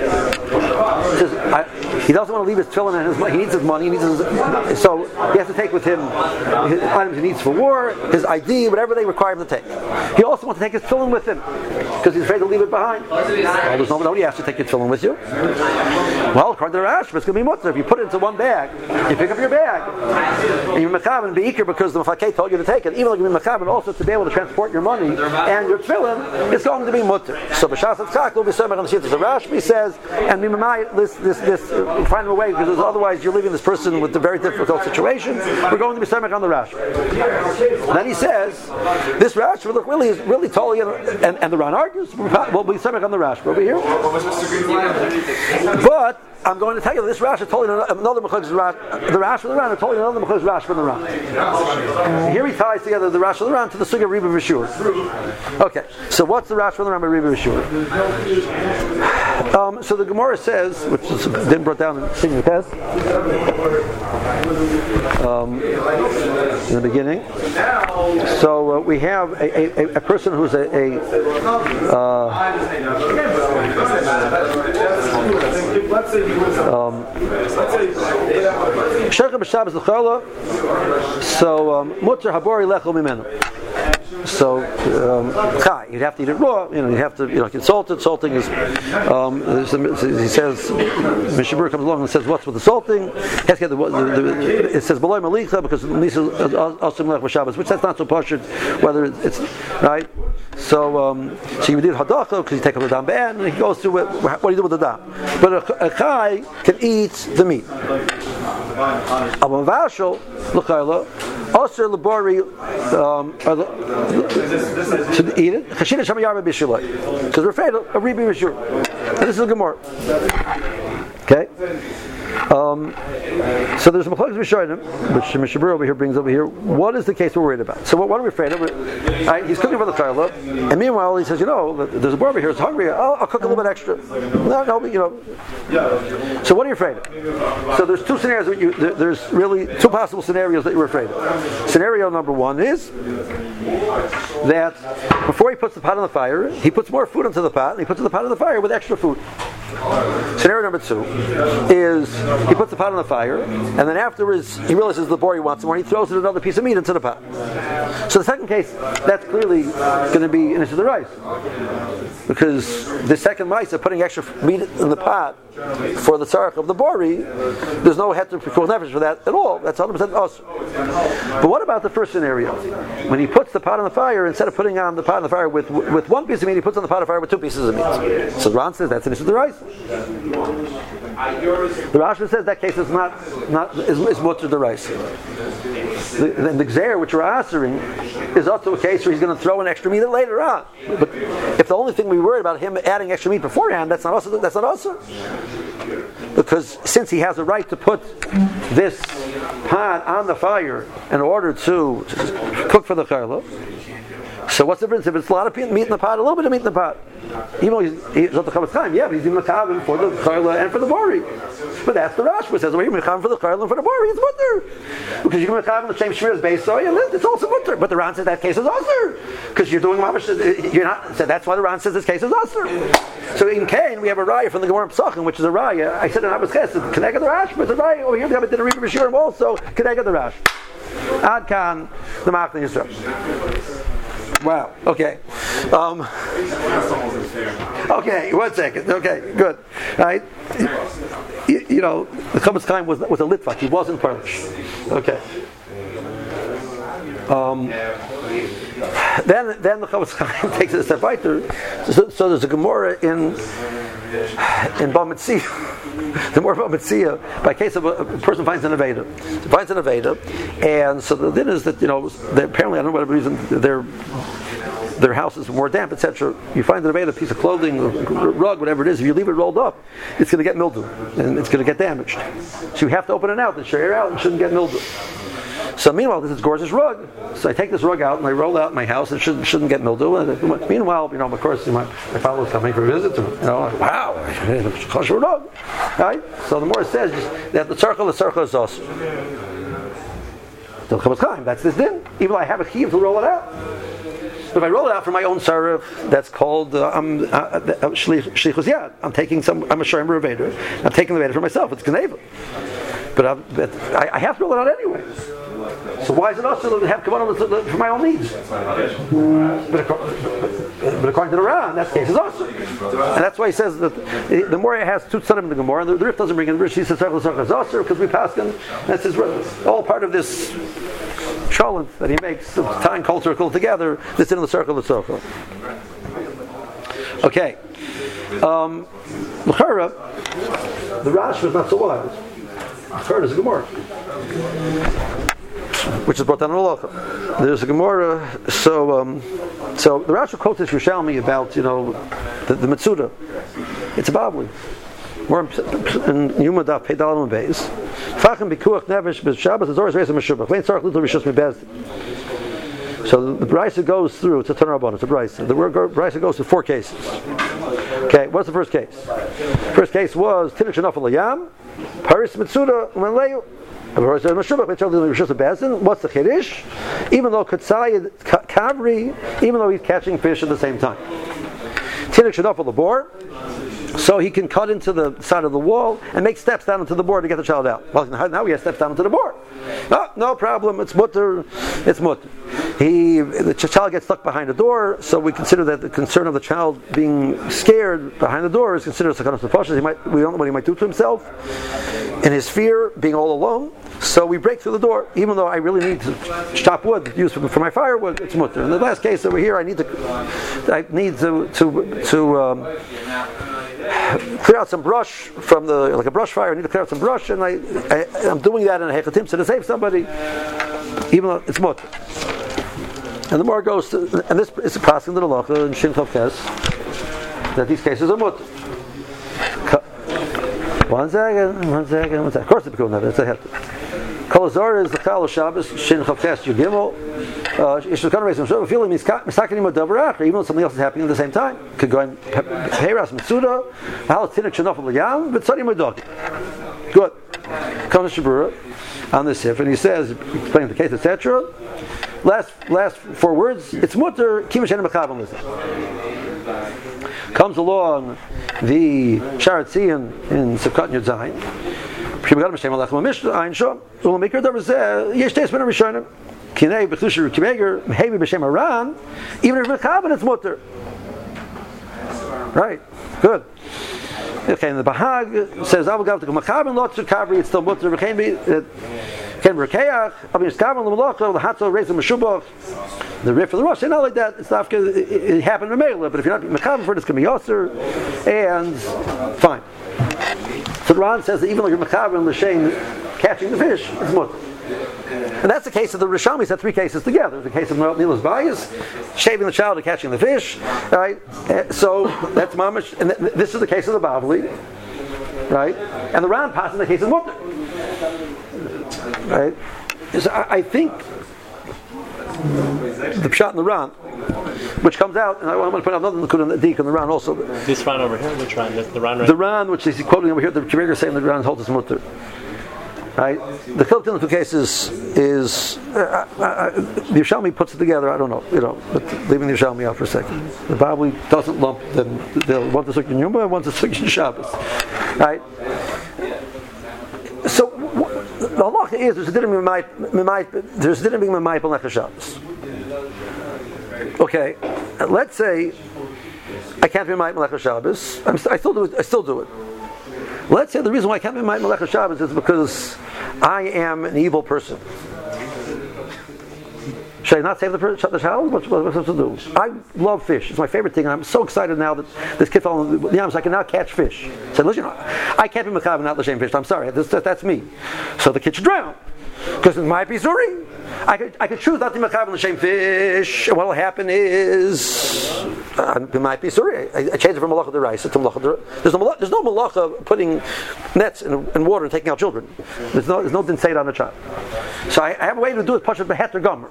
He doesn't want to leave his tefillin and his money. He needs his money. So he has to take with him his items he needs for war, his ID, whatever they require him to take. He also wants to take his tefillin with him because he's afraid to leave it behind. Well, there's nobody has to take your tefillin with you. Well, according to the Rash, it's going to be mutter. If you put it into one bag, you pick up your bag, and you're mechaben beikir because the Mufakeh told you to take it. Even though you're mechaben, also to be able to transport your money and your tefillin, it's going to be mutter. So b'shas hatzchak will be semach on the shittas. The Rashbi says, and this find a way because otherwise you're leaving this person with a very difficult situation. We're going to be semach on the Rash. Then he says, this Rash is really totally, and the Ran argues, we'll be semach on the Rash over here. But I'm going to tell you this Rash is totally another Mechilekes Rash. The Rash from the Ran are totally another Mechilekes Rash from the Ran. Here he ties together the Rash of the Ran to the Sugya Riba V'Shur. Okay, so what's the Rash from the Ran by Riba V'Shur? So the Gemara says, which is then brought down in Singing Test, in the beginning. So we have a person who's Shirka b'Shabbos l'chala. So mutter habori lechol mimenu. So chai, you'd have to eat it raw. You'd have to get salted. Salting is. He says, Mishabur comes along and says, "What's with the salting?" It says "B'loy malicha" because Lisa asim lech b'Shabbos, which that's not so poshut. Whether it's right. So you did hadacha because you take up the dam ban, and he goes through what do you do with the dam? But a chai can eat the meat. Avavashal l'chayla. Also, labori to eat it. Because we're afraid of Ribi Mishur. This is a Gemara. Okay. So there's a Mechilekes Rishonim, which Mishabur over here brings over here. What is the case we're worried about? So what are we afraid of? He's cooking for the chayla, and meanwhile he says, there's a boy over here who's hungry. I'll cook a little bit extra. No, So what are you afraid of? So there's two scenarios. There's really two possible scenarios that you're afraid of. Scenario number one is that before he puts the pot on the fire, he puts more food into the pot, and he puts the pot on the fire with extra food. Scenario number two is he puts the pot on the fire, and then afterwards he realizes the boy wants more, and he throws another piece of meat into the pot. So the second case, that's clearly going to be into the rice, because the second mice of putting extra meat in the pot for the tzarech of the bori, there's no heter pikuach nefesh for that at all. That's 100% us. But what about the first scenario? When he puts the pot on the fire, instead of putting on the pot on the fire with one piece of meat, he puts on the pot on the fire with two pieces of meat. So Ran says that's an issue of the rice. The Rashba says that case is is mutter the rice. The gzer which we're answering is also a case where he's going to throw in extra meat later on. But if the only thing we worry about him adding extra meat beforehand, that's not us. That's not us. Because since he has a right to put this pot on the fire in order to cook for the chayla, so what's the difference if it's a lot of meat in the pot, a little bit of meat in the pot? Even though he's not the chavetz chaim, but he's doing mekabel for the chayla and for the bori. But that's the Rashba says, you're mekabel for the chayla and for the bori, it's mutter. Because you can mekabel the same shmir as base soy, and it's also mutter. But the Ran says that case is usher. Because you're doing mamash, you're not, so that's why the Ran says this case is usher. So in Cain, we have a raya from the Gemara Pesachim, which is a raya. I said in Abbas Ches, Keneged the Rash, but it's a raya over here, we have a dinner Riba V'Shurim also, Keneged the Rash. Ad Kan, the Machne Yisrael. Wow. Okay. Okay. 1 second. Okay. Good. Right. The Chavetz Chaim was a litvak. He wasn't Polish. Okay. Then the Chofetz Chaim takes it a step further. So there's a Gemara in Bava Metzia. The more Bava Metzia, by case of a person finds an Aveda, and so the din is that apparently I don't know whatever reason their house is more damp, etc. You find an Aveda, a piece of clothing, a rug, whatever it is. If you leave it rolled up, it's going to get mildew and it's going to get damaged. So you have to open it out and share it out and shouldn't get mildew. So meanwhile, this is gorgeous rug. So I take this rug out and I roll out in my house. It shouldn't get mildew. And meanwhile, of course, my follow-up's coming for a visit. Wow, kosher rug, right? So the more it says that the circle is also. So Chofetz Chaim, that's this din. Even though I have a chiyuv to roll it out. But if I roll it out for my own sarif, that's called shlichus yad. I'm a shayim reveder. I'm taking the veder for myself. It's geneva. But I have to roll it out anyway. So why is it also to have kavanah for my own needs? But according to the Ran, that case is also. And that's why he says that the more it has two tzadim in the Gemara, and the Rif doesn't bring in the Rif, he says also because we pass him. That's all part of this shalom that he makes, the time culture together. That's in the circle of the circle. Okay. L'chara, the Rash was not so wise. L'chara is a Gemara, which is brought down in Halacha. There's a Gemara, so the Rashi quotes this Yerushalmi about the Metzuda. It's a Bavli. More in Yuma Daf Pedal and Beis. Fachem bikuach nevish b'Shabbos is always raised in Meshubach. Vein tzarich little rishus mebez. So the Brisa goes through. It's a Tanarabon. It's a Brisa. The Brisa goes through 4 cases. Okay, what's the first case? First case was Tinuk Shenafel Layam, Paris Metzuda Umenleyu. What's the Chiddush? Even though Katsayid Kavri, even though he's catching fish at the same time. Tinuk Shenafel Labor, so he can cut into the side of the wall and make steps down into the board to get the child out. Well, now he has steps down into the board. No problem. It's mutter. It's mutter. The child gets stuck behind the door, so we consider that the concern of the child being scared behind the door is considered a sakanah nefashos. We don't know what he might do to himself, and his fear being all alone. So we break through the door, even though I really need to chop wood, use for my firewood. It's mutter. In the last case over here, I need to clear out some brush from like a brush fire. I need to clear out some brush, and I'm doing that in a hechatim to save somebody, even though it's mutter. And the more goes to, and this is a passing to the Halacha in Shin Chav Ches, that these cases are mutter. One second. Of course, it's a that's a heter. Kol Azor is the Chal Shabbos Shin Chav Ches Yugimel. Ishmael raising himself. Feeling means mistaking him with davar acher, even though something else is happening at the same time. Could go in Heiras Metzuda, Hal Tinuk Shenafel Layam, but Tzadi Modoki. Good. Comes to Shabura on this sif, and he says, explaining the case, etc. Last 4 words. It's mutter Kiva Shenim Mechavan Listen. Comes along the Sharat Tzion in Sivkat Yud Zayin. Even if Mechavan, it's mutter. Right, good. Okay, and the Bahag says, Avagav to Mechavan, lots of Kavri, it's still mutter. The Rif of the Rosh, not like that. It's not because it happened in Mela, but if you're not Mechavan for it, it's going to be Yosser, and fine. So the Ran says that even though you're Mechavan and L'Shein catching the fish, it's mutter. And that's the case of the Rishomis. Had 3 cases together. The case of Nilas Bayis, shaving the child and catching the fish. Right? So that's mamish. And this is the case of the Bavli. Right? And the Ran passes the case of mutter. Right? So I think the Pshat in the Ran, which comes out, and I want to point out another Nakud in the Dik in the Ran also. This Ran over here, which Ran? The Ran, right? The Ran, which is quoting over here, the Kiveger is saying the Ran holds his mutter. Right? The Chiluk in the 2 cases is the Yerushalmi puts it together. I don't know, but leaving the Yerushalmi out for a second. The Bible doesn't lump them. They'll want to suk in Yuma, want to suk in Shabbos. Right? So the halacha is there's a din being memay on Lecha Shabbos. Okay, let's say I can't be memay on Lecha Shabbos. I still do it. Let's say the reason why I can't be memay on Lecha Shabbos is because I am an evil person. Should I not save the child? What am I supposed to do? I love fish. It's my favorite thing, and I'm so excited now that this kid fell in the yam, so I can now catch fish. I said, listen, I can't be mechaber not l'shem fish. I'm sorry, that's me. So the kid should drown. Because it might be zuri. I could choose not to be mechaber l'shem fish, and what will happen is it might be zuri. I change it from malacha d'oraisa to malacha d'oraisa. There's no malacha putting nets in water and taking out children. There's no din say it on the child. So I have a way to do it. Pashut beheter gomer.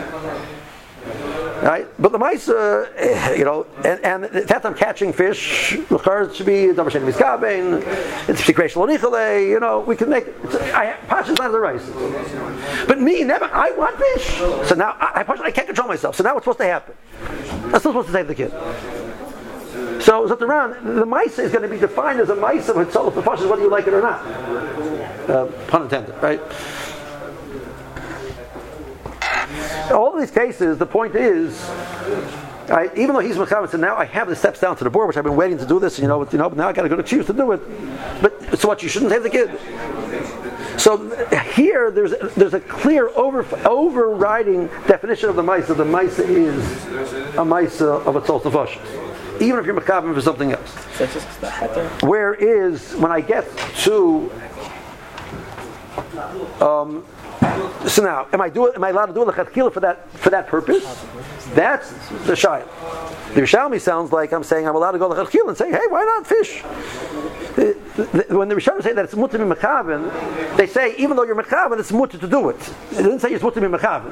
Right, but the mice, and that I'm catching fish. It should be davar sheni miskabein. It's psikreishal onichale. We can make. Pashut not the rice. But me, never. I want fish. So now I can't control myself. So now what's supposed to happen? I'm still supposed to save the kid. So Zataran, the mice is going to be defined as a mice of itself, whether you like it or not. Pun intended, right? All of these cases, the point is, even though he's mechaber, so now I have the steps down to the board, which I've been waiting to do this, but now I got a good excuse to do it. But so what? You shouldn't save the kid. So here, there's a clear overriding definition of the mice. That the mice is a mice of a tzol tefashos, even if you're mechaber for something else. Whereas when I get to so now, am I allowed to do lechatchila for that purpose? That's the shayla. The Yerushalmi sounds like I'm saying I'm allowed to go lechatchila and say, hey, why not fish? When the Yerushalmi say that it's mutter mi mechaven, they say even though you're mechaven, it's mutter to do it. It didn't say it's mutter mi mechaven.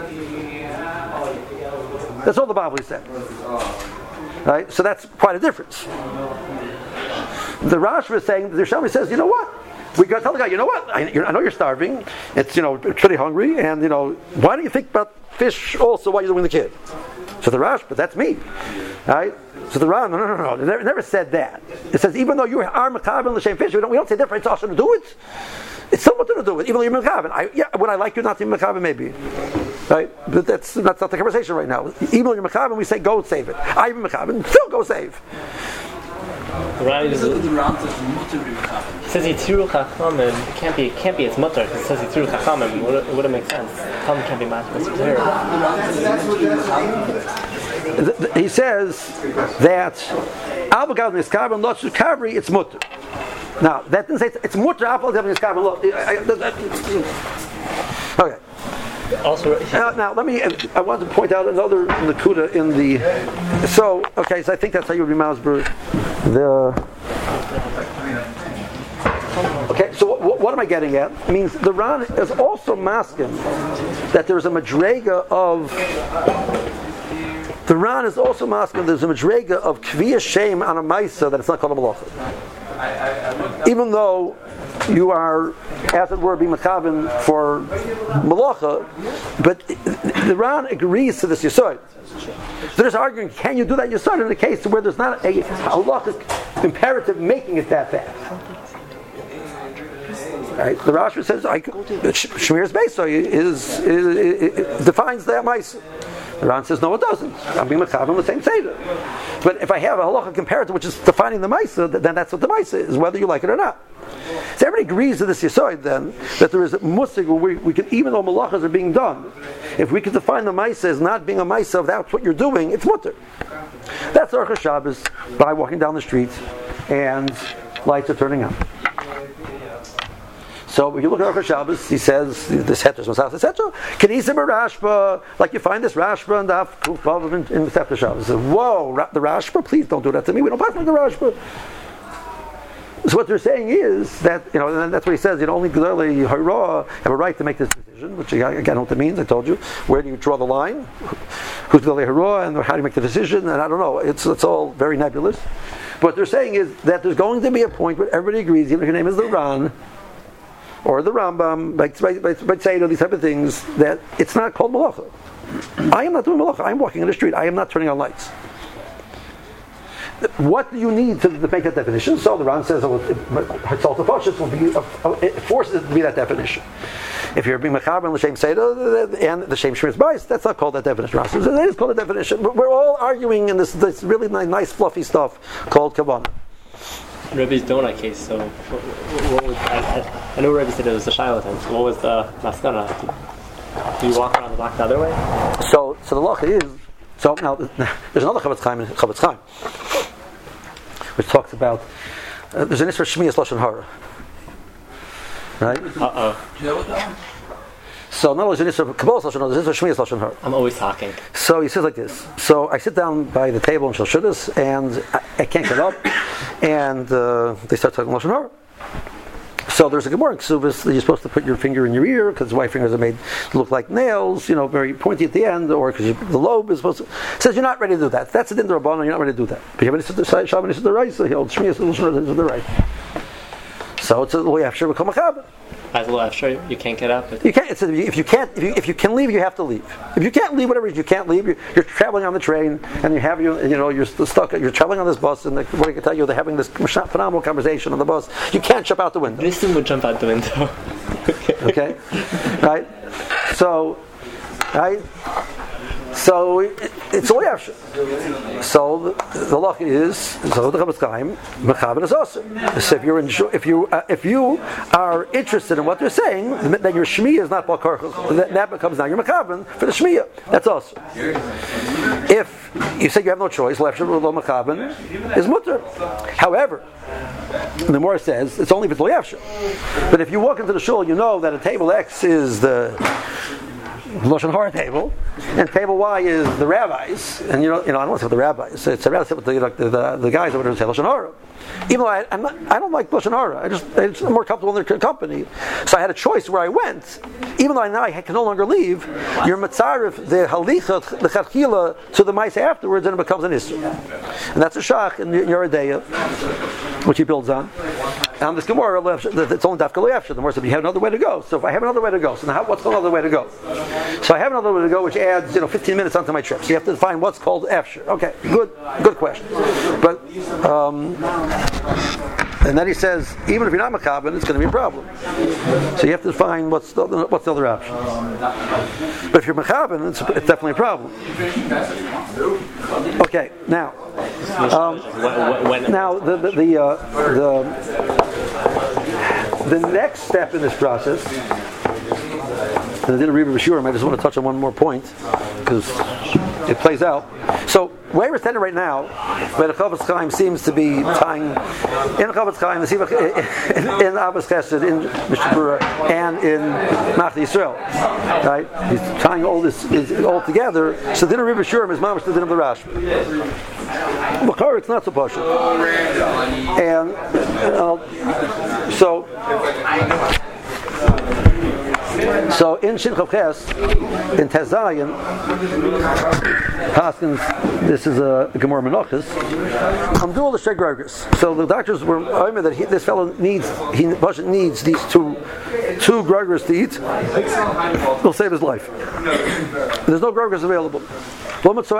That's all the Bible said. Right? So that's quite a difference. The Rashba is saying, the Yerushalmi says, you know what? We got to tell the guy, you know what? I know you're starving. It's pretty hungry, and why don't you think about fish also while you're doing the kid? So the Rash, but that's me, right? So the Ram, no. It never said that. It says even though you are mechaber l'shem fish, we don't say different. It's also to do it. It's somewhat to do it. Even though you're mechaber, would I like you not to be mechaber? Maybe, right? But that's not the conversation right now. Even though you're mechaber, we say go save it. I'm mechaber, still go save. Right. He says Yitzuru Chachamim. It can't be its mutter. It says Yitzuru Chachamim. It wouldn't make sense. Chachamim can't be matched. He says that Alvagav Niskaber Lot Kavri. It's mutter. Now that didn't say it's mutter. Alvagav Niskaber Lot. Okay. Also, now let me. I want to point out another nakuda in the. So I think that's how you would be Masber. Okay, so what am I getting at? It means the Ran is also masking that there's a madrega of. The Ran is also masking there's a madrega of kviyah shem on a maisa that it's not called a malacha. Even though you are, as it were, being mechaben for malacha, but the Ran agrees to this yesod. So there's arguing, can you do that yesod in a case where there's not a halachic imperative making it that bad? Right? The Rashi says, Shmir's Beiso defines that mice. The Ran says, no, it doesn't. I'm being mechaber the same seder. But if I have a halachic comparative which is defining the Maisa, then that's what the Maisa is, whether you like it or not. So everybody agrees to this Yisoid then, that there is a musig where we can, even though malachas are being done, if we can define the Maisa as not being a Maisa of that's what you're doing, it's mutter. That's Aruch HaShabbos, by walking down the street and lights are turning on. So when you look at Aruch HaShabbos, he says this heter Masas etc. Kenisa Rashba, like you find this Rashba and the Kufav in the Sefer Shabbos. Whoa, the Rashba, please don't do that to me. We don't pass from the Rashba. So what they're saying is that and that's what he says. Only Gedolei Hara have a right to make this decision, which again, I don't know what that means. I told you. Where do you draw the line? Who's Gedolei Hara and how do you make the decision? And I don't know. It's all very nebulous. But what they're saying is that there's going to be a point where everybody agrees, even if your name is the Ran or the Rambam, by saying these type of things, that it's not called malacha. I am not doing malacha. I am walking in the street. I am not turning on lights. What do you need to make that definition? So the Ran says, it forces it to be that definition. If you're being mechaber and l'shem seder and the shem shmir's bais, that's not called that definition. Ran says it is called a definition. We're all arguing in this really nice fluffy stuff called kavanah. Rebbe's donut case. So, what was I know Rebbe said it was a shiloh. What was the maskana? Do you walk around the block the other way? So the lacha is. So now there's another Chavetz Chaim in Chavetz Chaim, which talks about there's an Isra Shmiyas Lashon Hara, right? So not only is an Isra Kabbalah Lashon Hara, there's an Isra Shmiyas Lashon Hara. I'm always talking. So he says like this. So I sit down by the table in Shulshudas, and I can't get up, and they start talking Lashon Hara. So there's a Gemara in Ksubis that you're supposed to put your finger in your ear because white fingers are made to look like nails, very pointy at the end, or because the lobe is supposed to. It says you're not ready to do that. That's the din d'Rabbanan. You're not ready to do that. But you have any Shabbat to the right, so he'll Shmiyas to the right. So it's a lo yafshir become a chaber. As a lo yafshir, you can't get up. You can't. If you can leave, you have to leave. If you can't leave, whatever it is, you can't leave. You're traveling on the train, and you're stuck. You're traveling on this bus, and what I can tell you, they're having this phenomenal conversation on the bus. You can't jump out the window. This thing would jump out the window. Okay, right? So, right. So it's all yafshir. So the law is so the Chavetz Chaim mechaber is also. So if you are interested in what they're saying, then your shmiyah is not balkarchus. That becomes now your mechaber for the shmiyah. That's also. If you say you have no choice, lefshir lo mechaber is mutter. However, the Gemara says it's only if it's lo yafshir. But if you walk into the shul, you know that a table X is the Lashon Hara table, and table Y is the rabbis, and I don't want to say with the rabbis. It's rather say with the guys over there who say Lashon Hara. Even though I don't like Lashon Hara, I'm more comfortable in their company. So I had a choice where I went. Even though now I can no longer leave, you're matzarif the halicha, the chachila to the mice afterwards, and it becomes an issue. And that's a shach in Yeridea, which he builds on. And this Gemara, it's only dafka lo yafshir. The Gemara said, you have another way to go. So if I have another way to go, so now what's the other way to go? So I have another way to go, which adds 15 minutes onto my trip. So you have to define what's called afshir. Okay, good question. But and then he says, even if you're not makaben, it's going to be a problem. So you have to define what's the other option. But if you're makaben, it's definitely a problem. Okay, now. Now the next step in this process, and I didn't read Rishurim, I just want to touch on one more point because it plays out. So where we're standing right now, where the Chavetz Chaim seems to be tying in Chavetz Chaim, in Abbas Chesed, in Mishnah Berurah, and in Machdi Yisrael, right? He's tying all this all together. So the din of Rishurim is mamash the din of the Rashba. Makar, it's not so pashut. And so in Shin Chav Ches, in Tezayin, Haskins, this is a Gemara Menachos. I'm doing all the Shegregers. So the doctors were arguing that this fellow needs these two Gregers to eat. Will save his life. There's no Gregers available. Or no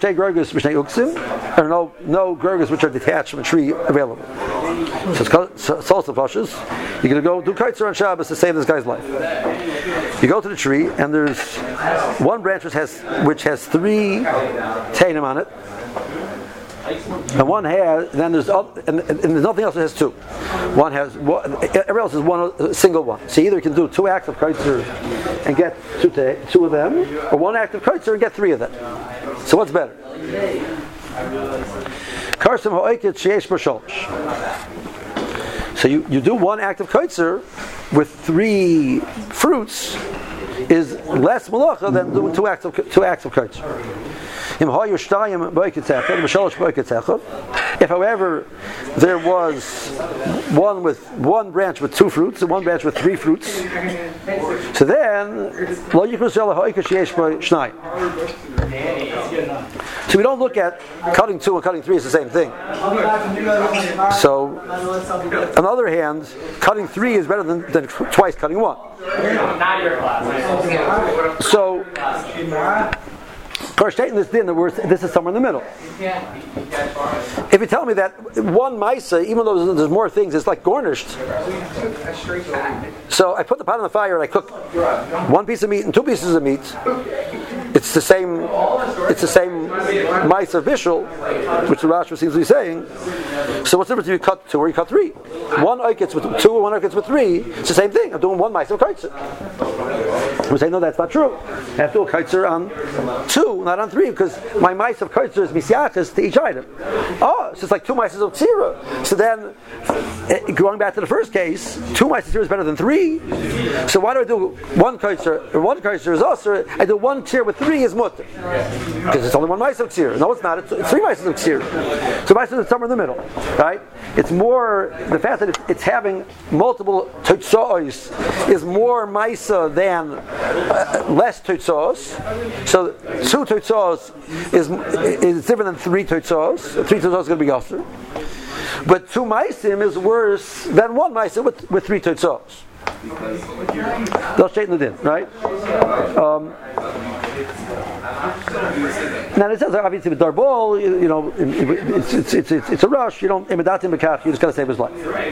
Gregers which are detached from a tree available. So it's also pashas. You're going to go do kaitzer on Shabbos to save this guy's life. You go to the tree, and there's one branch which has 3 tainim on it, and one has. Then there's nothing else that has 2. One has everyone else is one single one. So either you can do 2 acts of kaitzer and get 2 of them, or 1 act of kaitzer and get 3 of them. So what's better? Karsim ha'oikit sheyesh b'sholosh. So you do 1 act of kaitzer with 3 fruits is less malacha than doing 2 acts of kaitzer. If, however, there was one branch with 2 fruits and 1 branch with 3 fruits, so then so we don't look at cutting 2 and cutting 3 is the same thing. So, on the other hand, cutting 3 is better than twice cutting 1. So, stating this din, this is somewhere in the middle. If you tell me that 1 maisa, even though there's more things, it's like garnished. So I put the pot on the fire and I cook 1 piece of meat and 2 pieces of meat. it's the same mice of Bishul, which the Rashi seems to be saying. So what's the difference between cut 2 or you cut 3? One oiketz with 2 or one oiketz with 3, it's the same thing. I'm doing one mice of kaitzer. We say no, that's not true. I have to do a kaitzer on 2, not on 3, because my mice of kaitzer is misiachas to each item. Oh, so it's like 2 mice of tzira. So then, going back to the first case, 2 mice of tzira is better than 3. So why do I do one kaitzer? One kaitzer is also. I do 1 tzir with 3 is mutter, because it's only 1 mice of tzira. No, it's not. It's 3 mice of tzira. So mice is somewhere in the middle, right? It's more the fact that it's having multiple tutsos is more maisa than less tutsos. So 2 tutsos is different than 3 tutsos. 3 tutsos is going to be yasser, but 2 maisim is worse than 1 maisim with 3 tutsos. They'll straighten it in, right? Now it says obviously with darbol, it's a rush. You don't imidatim bekach. You just got to save his life.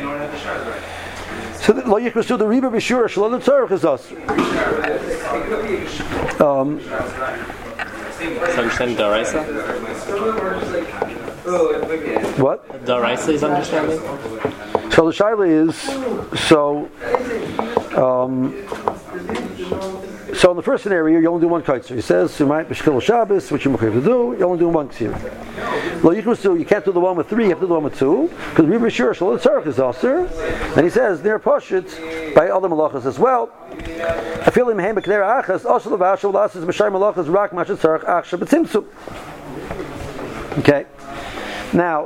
So lo yichrusu the riba b'shura shalom tzarich is us. So understanding daraisa. What? Daraisa is understanding. So the shaila is so in the first scenario, you only do 1 kaitzer. He says, you might b'shkil Shabbos, which you're mechayiv to do. You only do 1 ksir. Lo yichrusu, you can't do the one with 3. You have to do the one with 2, because riba b'shura shalom tzarich is aser. And he says, they're poshut by other malachas as well. Afilim mehem b'kner achas also l'vashol l'asas b'shai malachas rak mashet tzarich achsha b'tzimtzum. Okay. Now,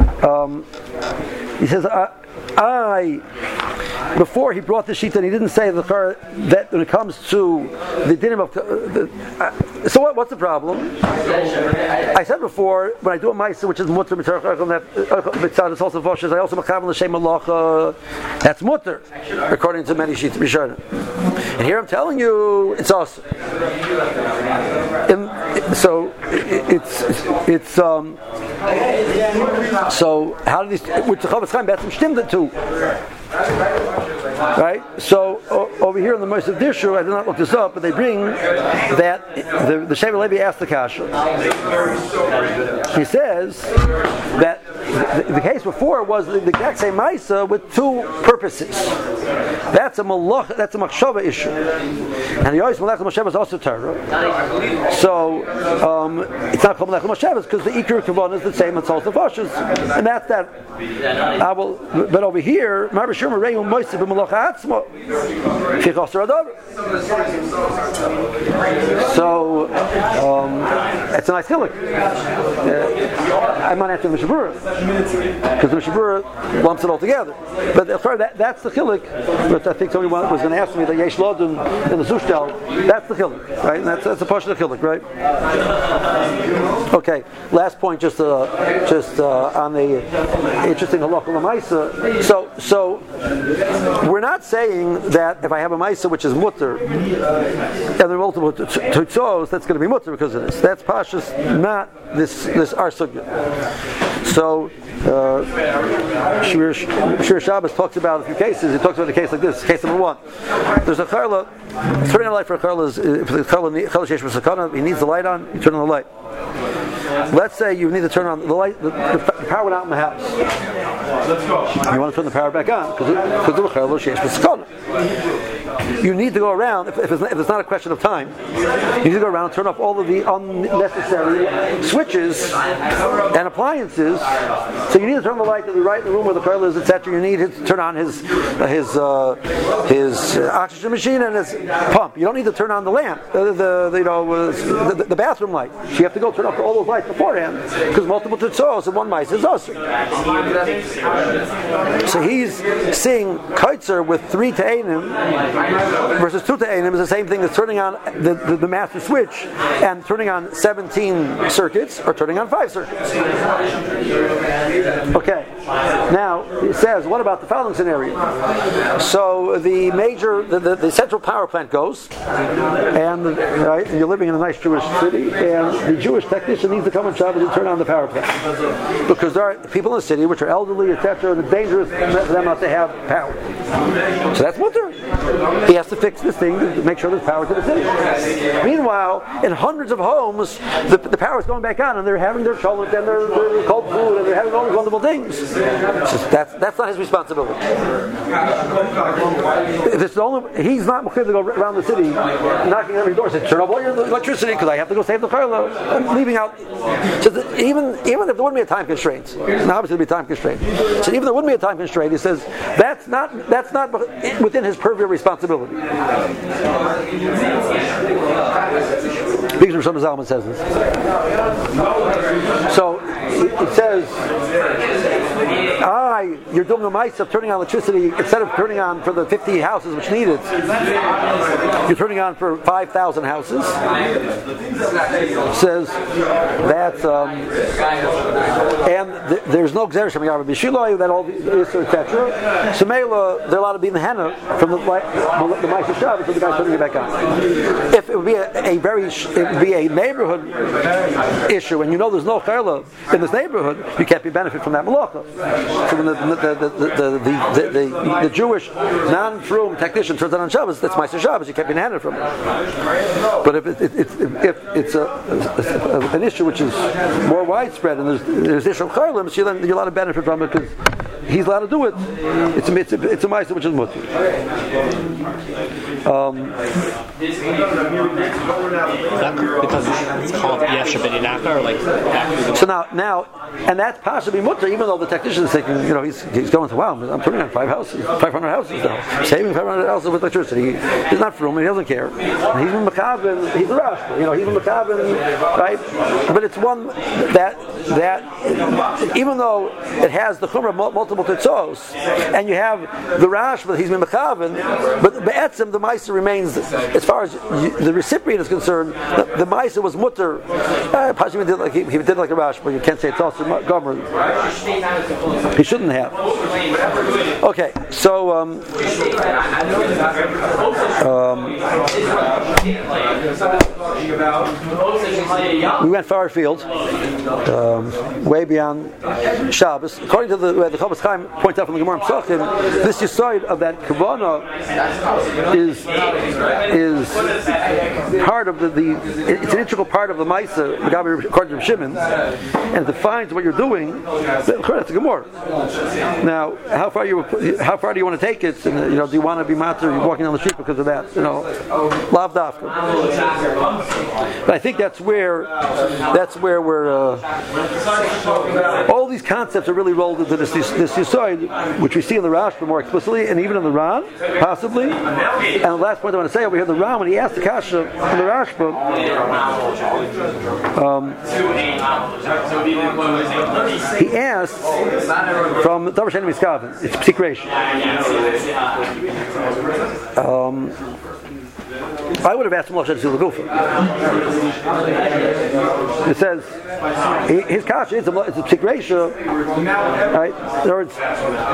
he says, before he brought the sheet, and he didn't say that when it comes to the dinim of so what's the problem? I said before, when I do a ma'aser which is mutter mitzad also voshes, I also makav l'shem malacha. That's mutter according to many sheets rishonim. And here I'm telling you it's awesome. So so how do these with the Chavetz Chaim betzim stimmt it too? Right? So over here in the Moshe Dishu, I did not look this up, but they bring that the Shevet Levi asked the kasha. He says that the case before was the exact same Maisa with 2 purposes. That's a machshava issue, and the Yois Malach Moshe is also Torah. So it's not called Malach Moshe because the Iker Kavan is the same as also Voshes, and that's that. But over here, Marba Shurma Rehu Moisef b'Malach Atzma Fichosar Adar. So it's a nice hillock. I'm not answering the Mishabura because the Mishabura lumps it all together. But that's the hillock, which I think somebody was going to ask me the Yesh Lodun in the Zushtel. That's the hillock, right? And that's a portion of the hillock, right? Okay. Last point, just on the interesting halakha l'maisa. So we're not saying that if I have a maisa which is mutter and there are multiple tutzos, that's going to be mutter because of this. That's pashas, not this our sugya. So Shir Shabbos talks about a few cases. He talks about a case like this. Case number 1. There's a charla. Turning on the light for a charla is if the charla sheish b'sakana, he needs the light on. You turn on the light. Let's say you need to turn on the light. The power went out in the house. You want to turn the power back on because the charla sheish b'sakana. You need to go around, if it's not a question of time, you need to go around and turn off all of the unnecessary switches and appliances. So you need to turn the light to be right in the room where the curl is, etc. You need to turn on his oxygen machine and his pump. You don't need to turn on the lamp, the bathroom light. So you have to go turn off all those lights beforehand because multiple tutzos and 1 mice is usher. So he's seeing kaitzer with 3 te'enim versus 2 te'enim is the same thing as turning on the master switch and turning on 17 circuits or turning on 5 circuits. Okay. Now it says, what about the following scenario? So the central power plant goes, and right, and you're living in a nice Jewish city, and the Jewish technician needs to come on Shabbat and turn on the power plant because there are people in the city which are elderly, etc., and it's dangerous for them not to have power. So that's mutter. he has to fix this thing to make sure there's power to the city. Meanwhile, in hundreds of homes, the power is going back on, and they're having their chocolate and their cold food, and they're having all these wonderful things. That's not his responsibility. He's not going to go around the city knocking on every door and say, turn off all your electricity because I have to go save the Chayla. I'm leaving out. So even if there wouldn't be a time constraint, now obviously there'd be a time constraint. So even if there wouldn't be a time constraint, he says that's not within his purview of responsibility. Because Rosh Zalman says this. So it says, you're doing the mice of turning on electricity instead of turning on for the 50 houses which need it. You're turning on for 5,000 houses. Says that's and there's no Gzerish Shem B'Shiloi that all etc. So Mela, they're allowed to be in the henna from the mice of Shabbos, so the guy's turning it back on. If it would be a neighborhood issue, and you know there's no chayla in this neighborhood, you can't be benefit from that malacha. So when the Jewish non-frum technician turns on Shabbos, that's Ma'aser Shabbos. You can't be handed from it. But if it's an issue which is more widespread and there's issue of chaylim, so then you're allowed to benefit from it because he's allowed to do it. It's a Ma'aser which is mutter. Because it's called Yesha B'Dinaka, or like that. So now, and that's possibly mutter, even though the technician is thinking, he's going to, wow, I'm turning on 500 houses now, saving 500 houses with electricity. He's not from, he doesn't care. He's in Mekabin, he's a Rash, he's in Mekabin, right? But it's one that even though it has the Chumrah multiple Tetzos, and you have the Rash, but he's in Mekabin, but Be'etzim, the Ma'aser remains, as far as the recipient is concerned, the Ma'aser was mutter. Possibly he did like a Rash, but you can't say it's also Gomer. He shouldn't have. Okay, so we went far afield, way beyond Shabbos. According to the Chofetz Chaim points out from the Gemara Pesachim, this Yesod of that Kavanah is part of it's an integral part of the Ma'aser, according to Shimon, and it defines what you're doing. That's the Gemara. Now, how far do you want to take it? And, do you want to be matzah? You're walking down the street because of that? Lav dafka. But I think that's where we're. All these concepts are really rolled into this Yesod, which we see in the Rashba more explicitly, and even in the Ran, possibly. And the last point I want to say over here, the Ran, when he asked the Kasha in the Rashba, he asked from Davar Shein Miskaven, it's Psik Reish. I would have asked him Lachshav Tzil Gufa. It says his kasha is a Psik Reish, right? In other words,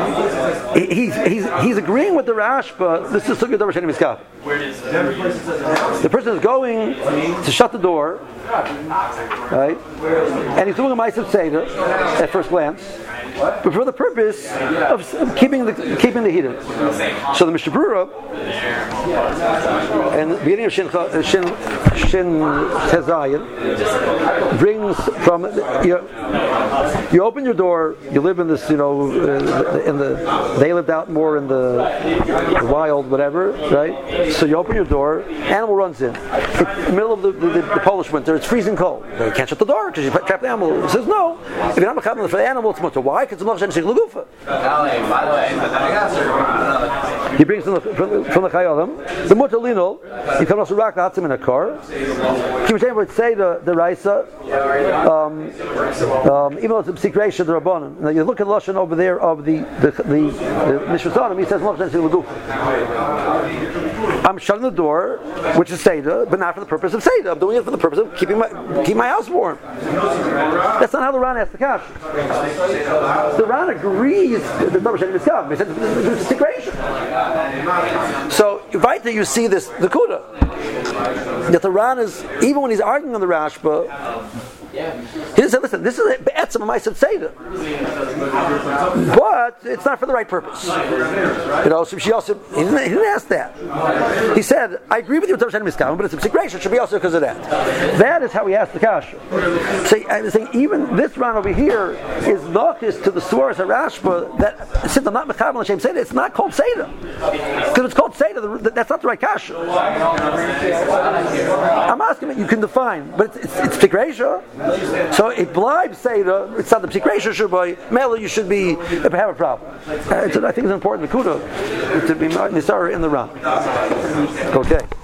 he's agreeing with the Rashba. This is Davar Shein Miskaven. The person is going to shut the door, right? And he's doing a Ma'aser Seder at first glance, but for the purpose of keeping the heater. So the Mishnah Berurah, and the beginning of Shin Tezayin, brings from you open your door. You live in this, they lived out more in the wild, whatever, right? So you open your door, animal runs in. It's the middle of the Polish winter. It's freezing cold. You can't shut the door because you trap the animal. He says no. If you're not machaber for the animal, it's mutter. Why? Because it's Malach Shem Shiglugufa. He brings from the Chayolim the mutter linol. You can also rock the hatzim in a car. Kibbutz would say the Raisa, even though it's a Psik Reish the Rabbanan. Now you look at the lashon over there of the Mishra Tonim. He says Malach Shem Shiglugufa. I'm shutting the door, which is Seder, but not for the purpose of Seder. I'm doing it for the purpose of keeping my house warm. That's not how the Ran asked the Kasha. The Ran agrees that the Davar Shein Miskaven. He said it's a secret. So, right there you see this, the Kuda. That the Ran is, even when he's arguing on the Rashba, He didn't say, listen, this is Be'etzem Ma'aseh Seder, but it's not for the right purpose. So she also, he didn't ask that. He said, I agree with you, but it's a psik it should be also because of that. That is how he asked the kasha. So I'm saying, even this round over here is nochis to the Suras HaRashba that since I'm not Mechabel L'Shem Seder, it's not called Seder. Because it's called Seder, that's not the right kasha. I'm asking that you can define, but it's psik reisha. So it blind Seder, it's not the psik reisha shubai, Mela you should be, if I have a problem. I think it's important, the kudo, to be Nisara in the round. Okay.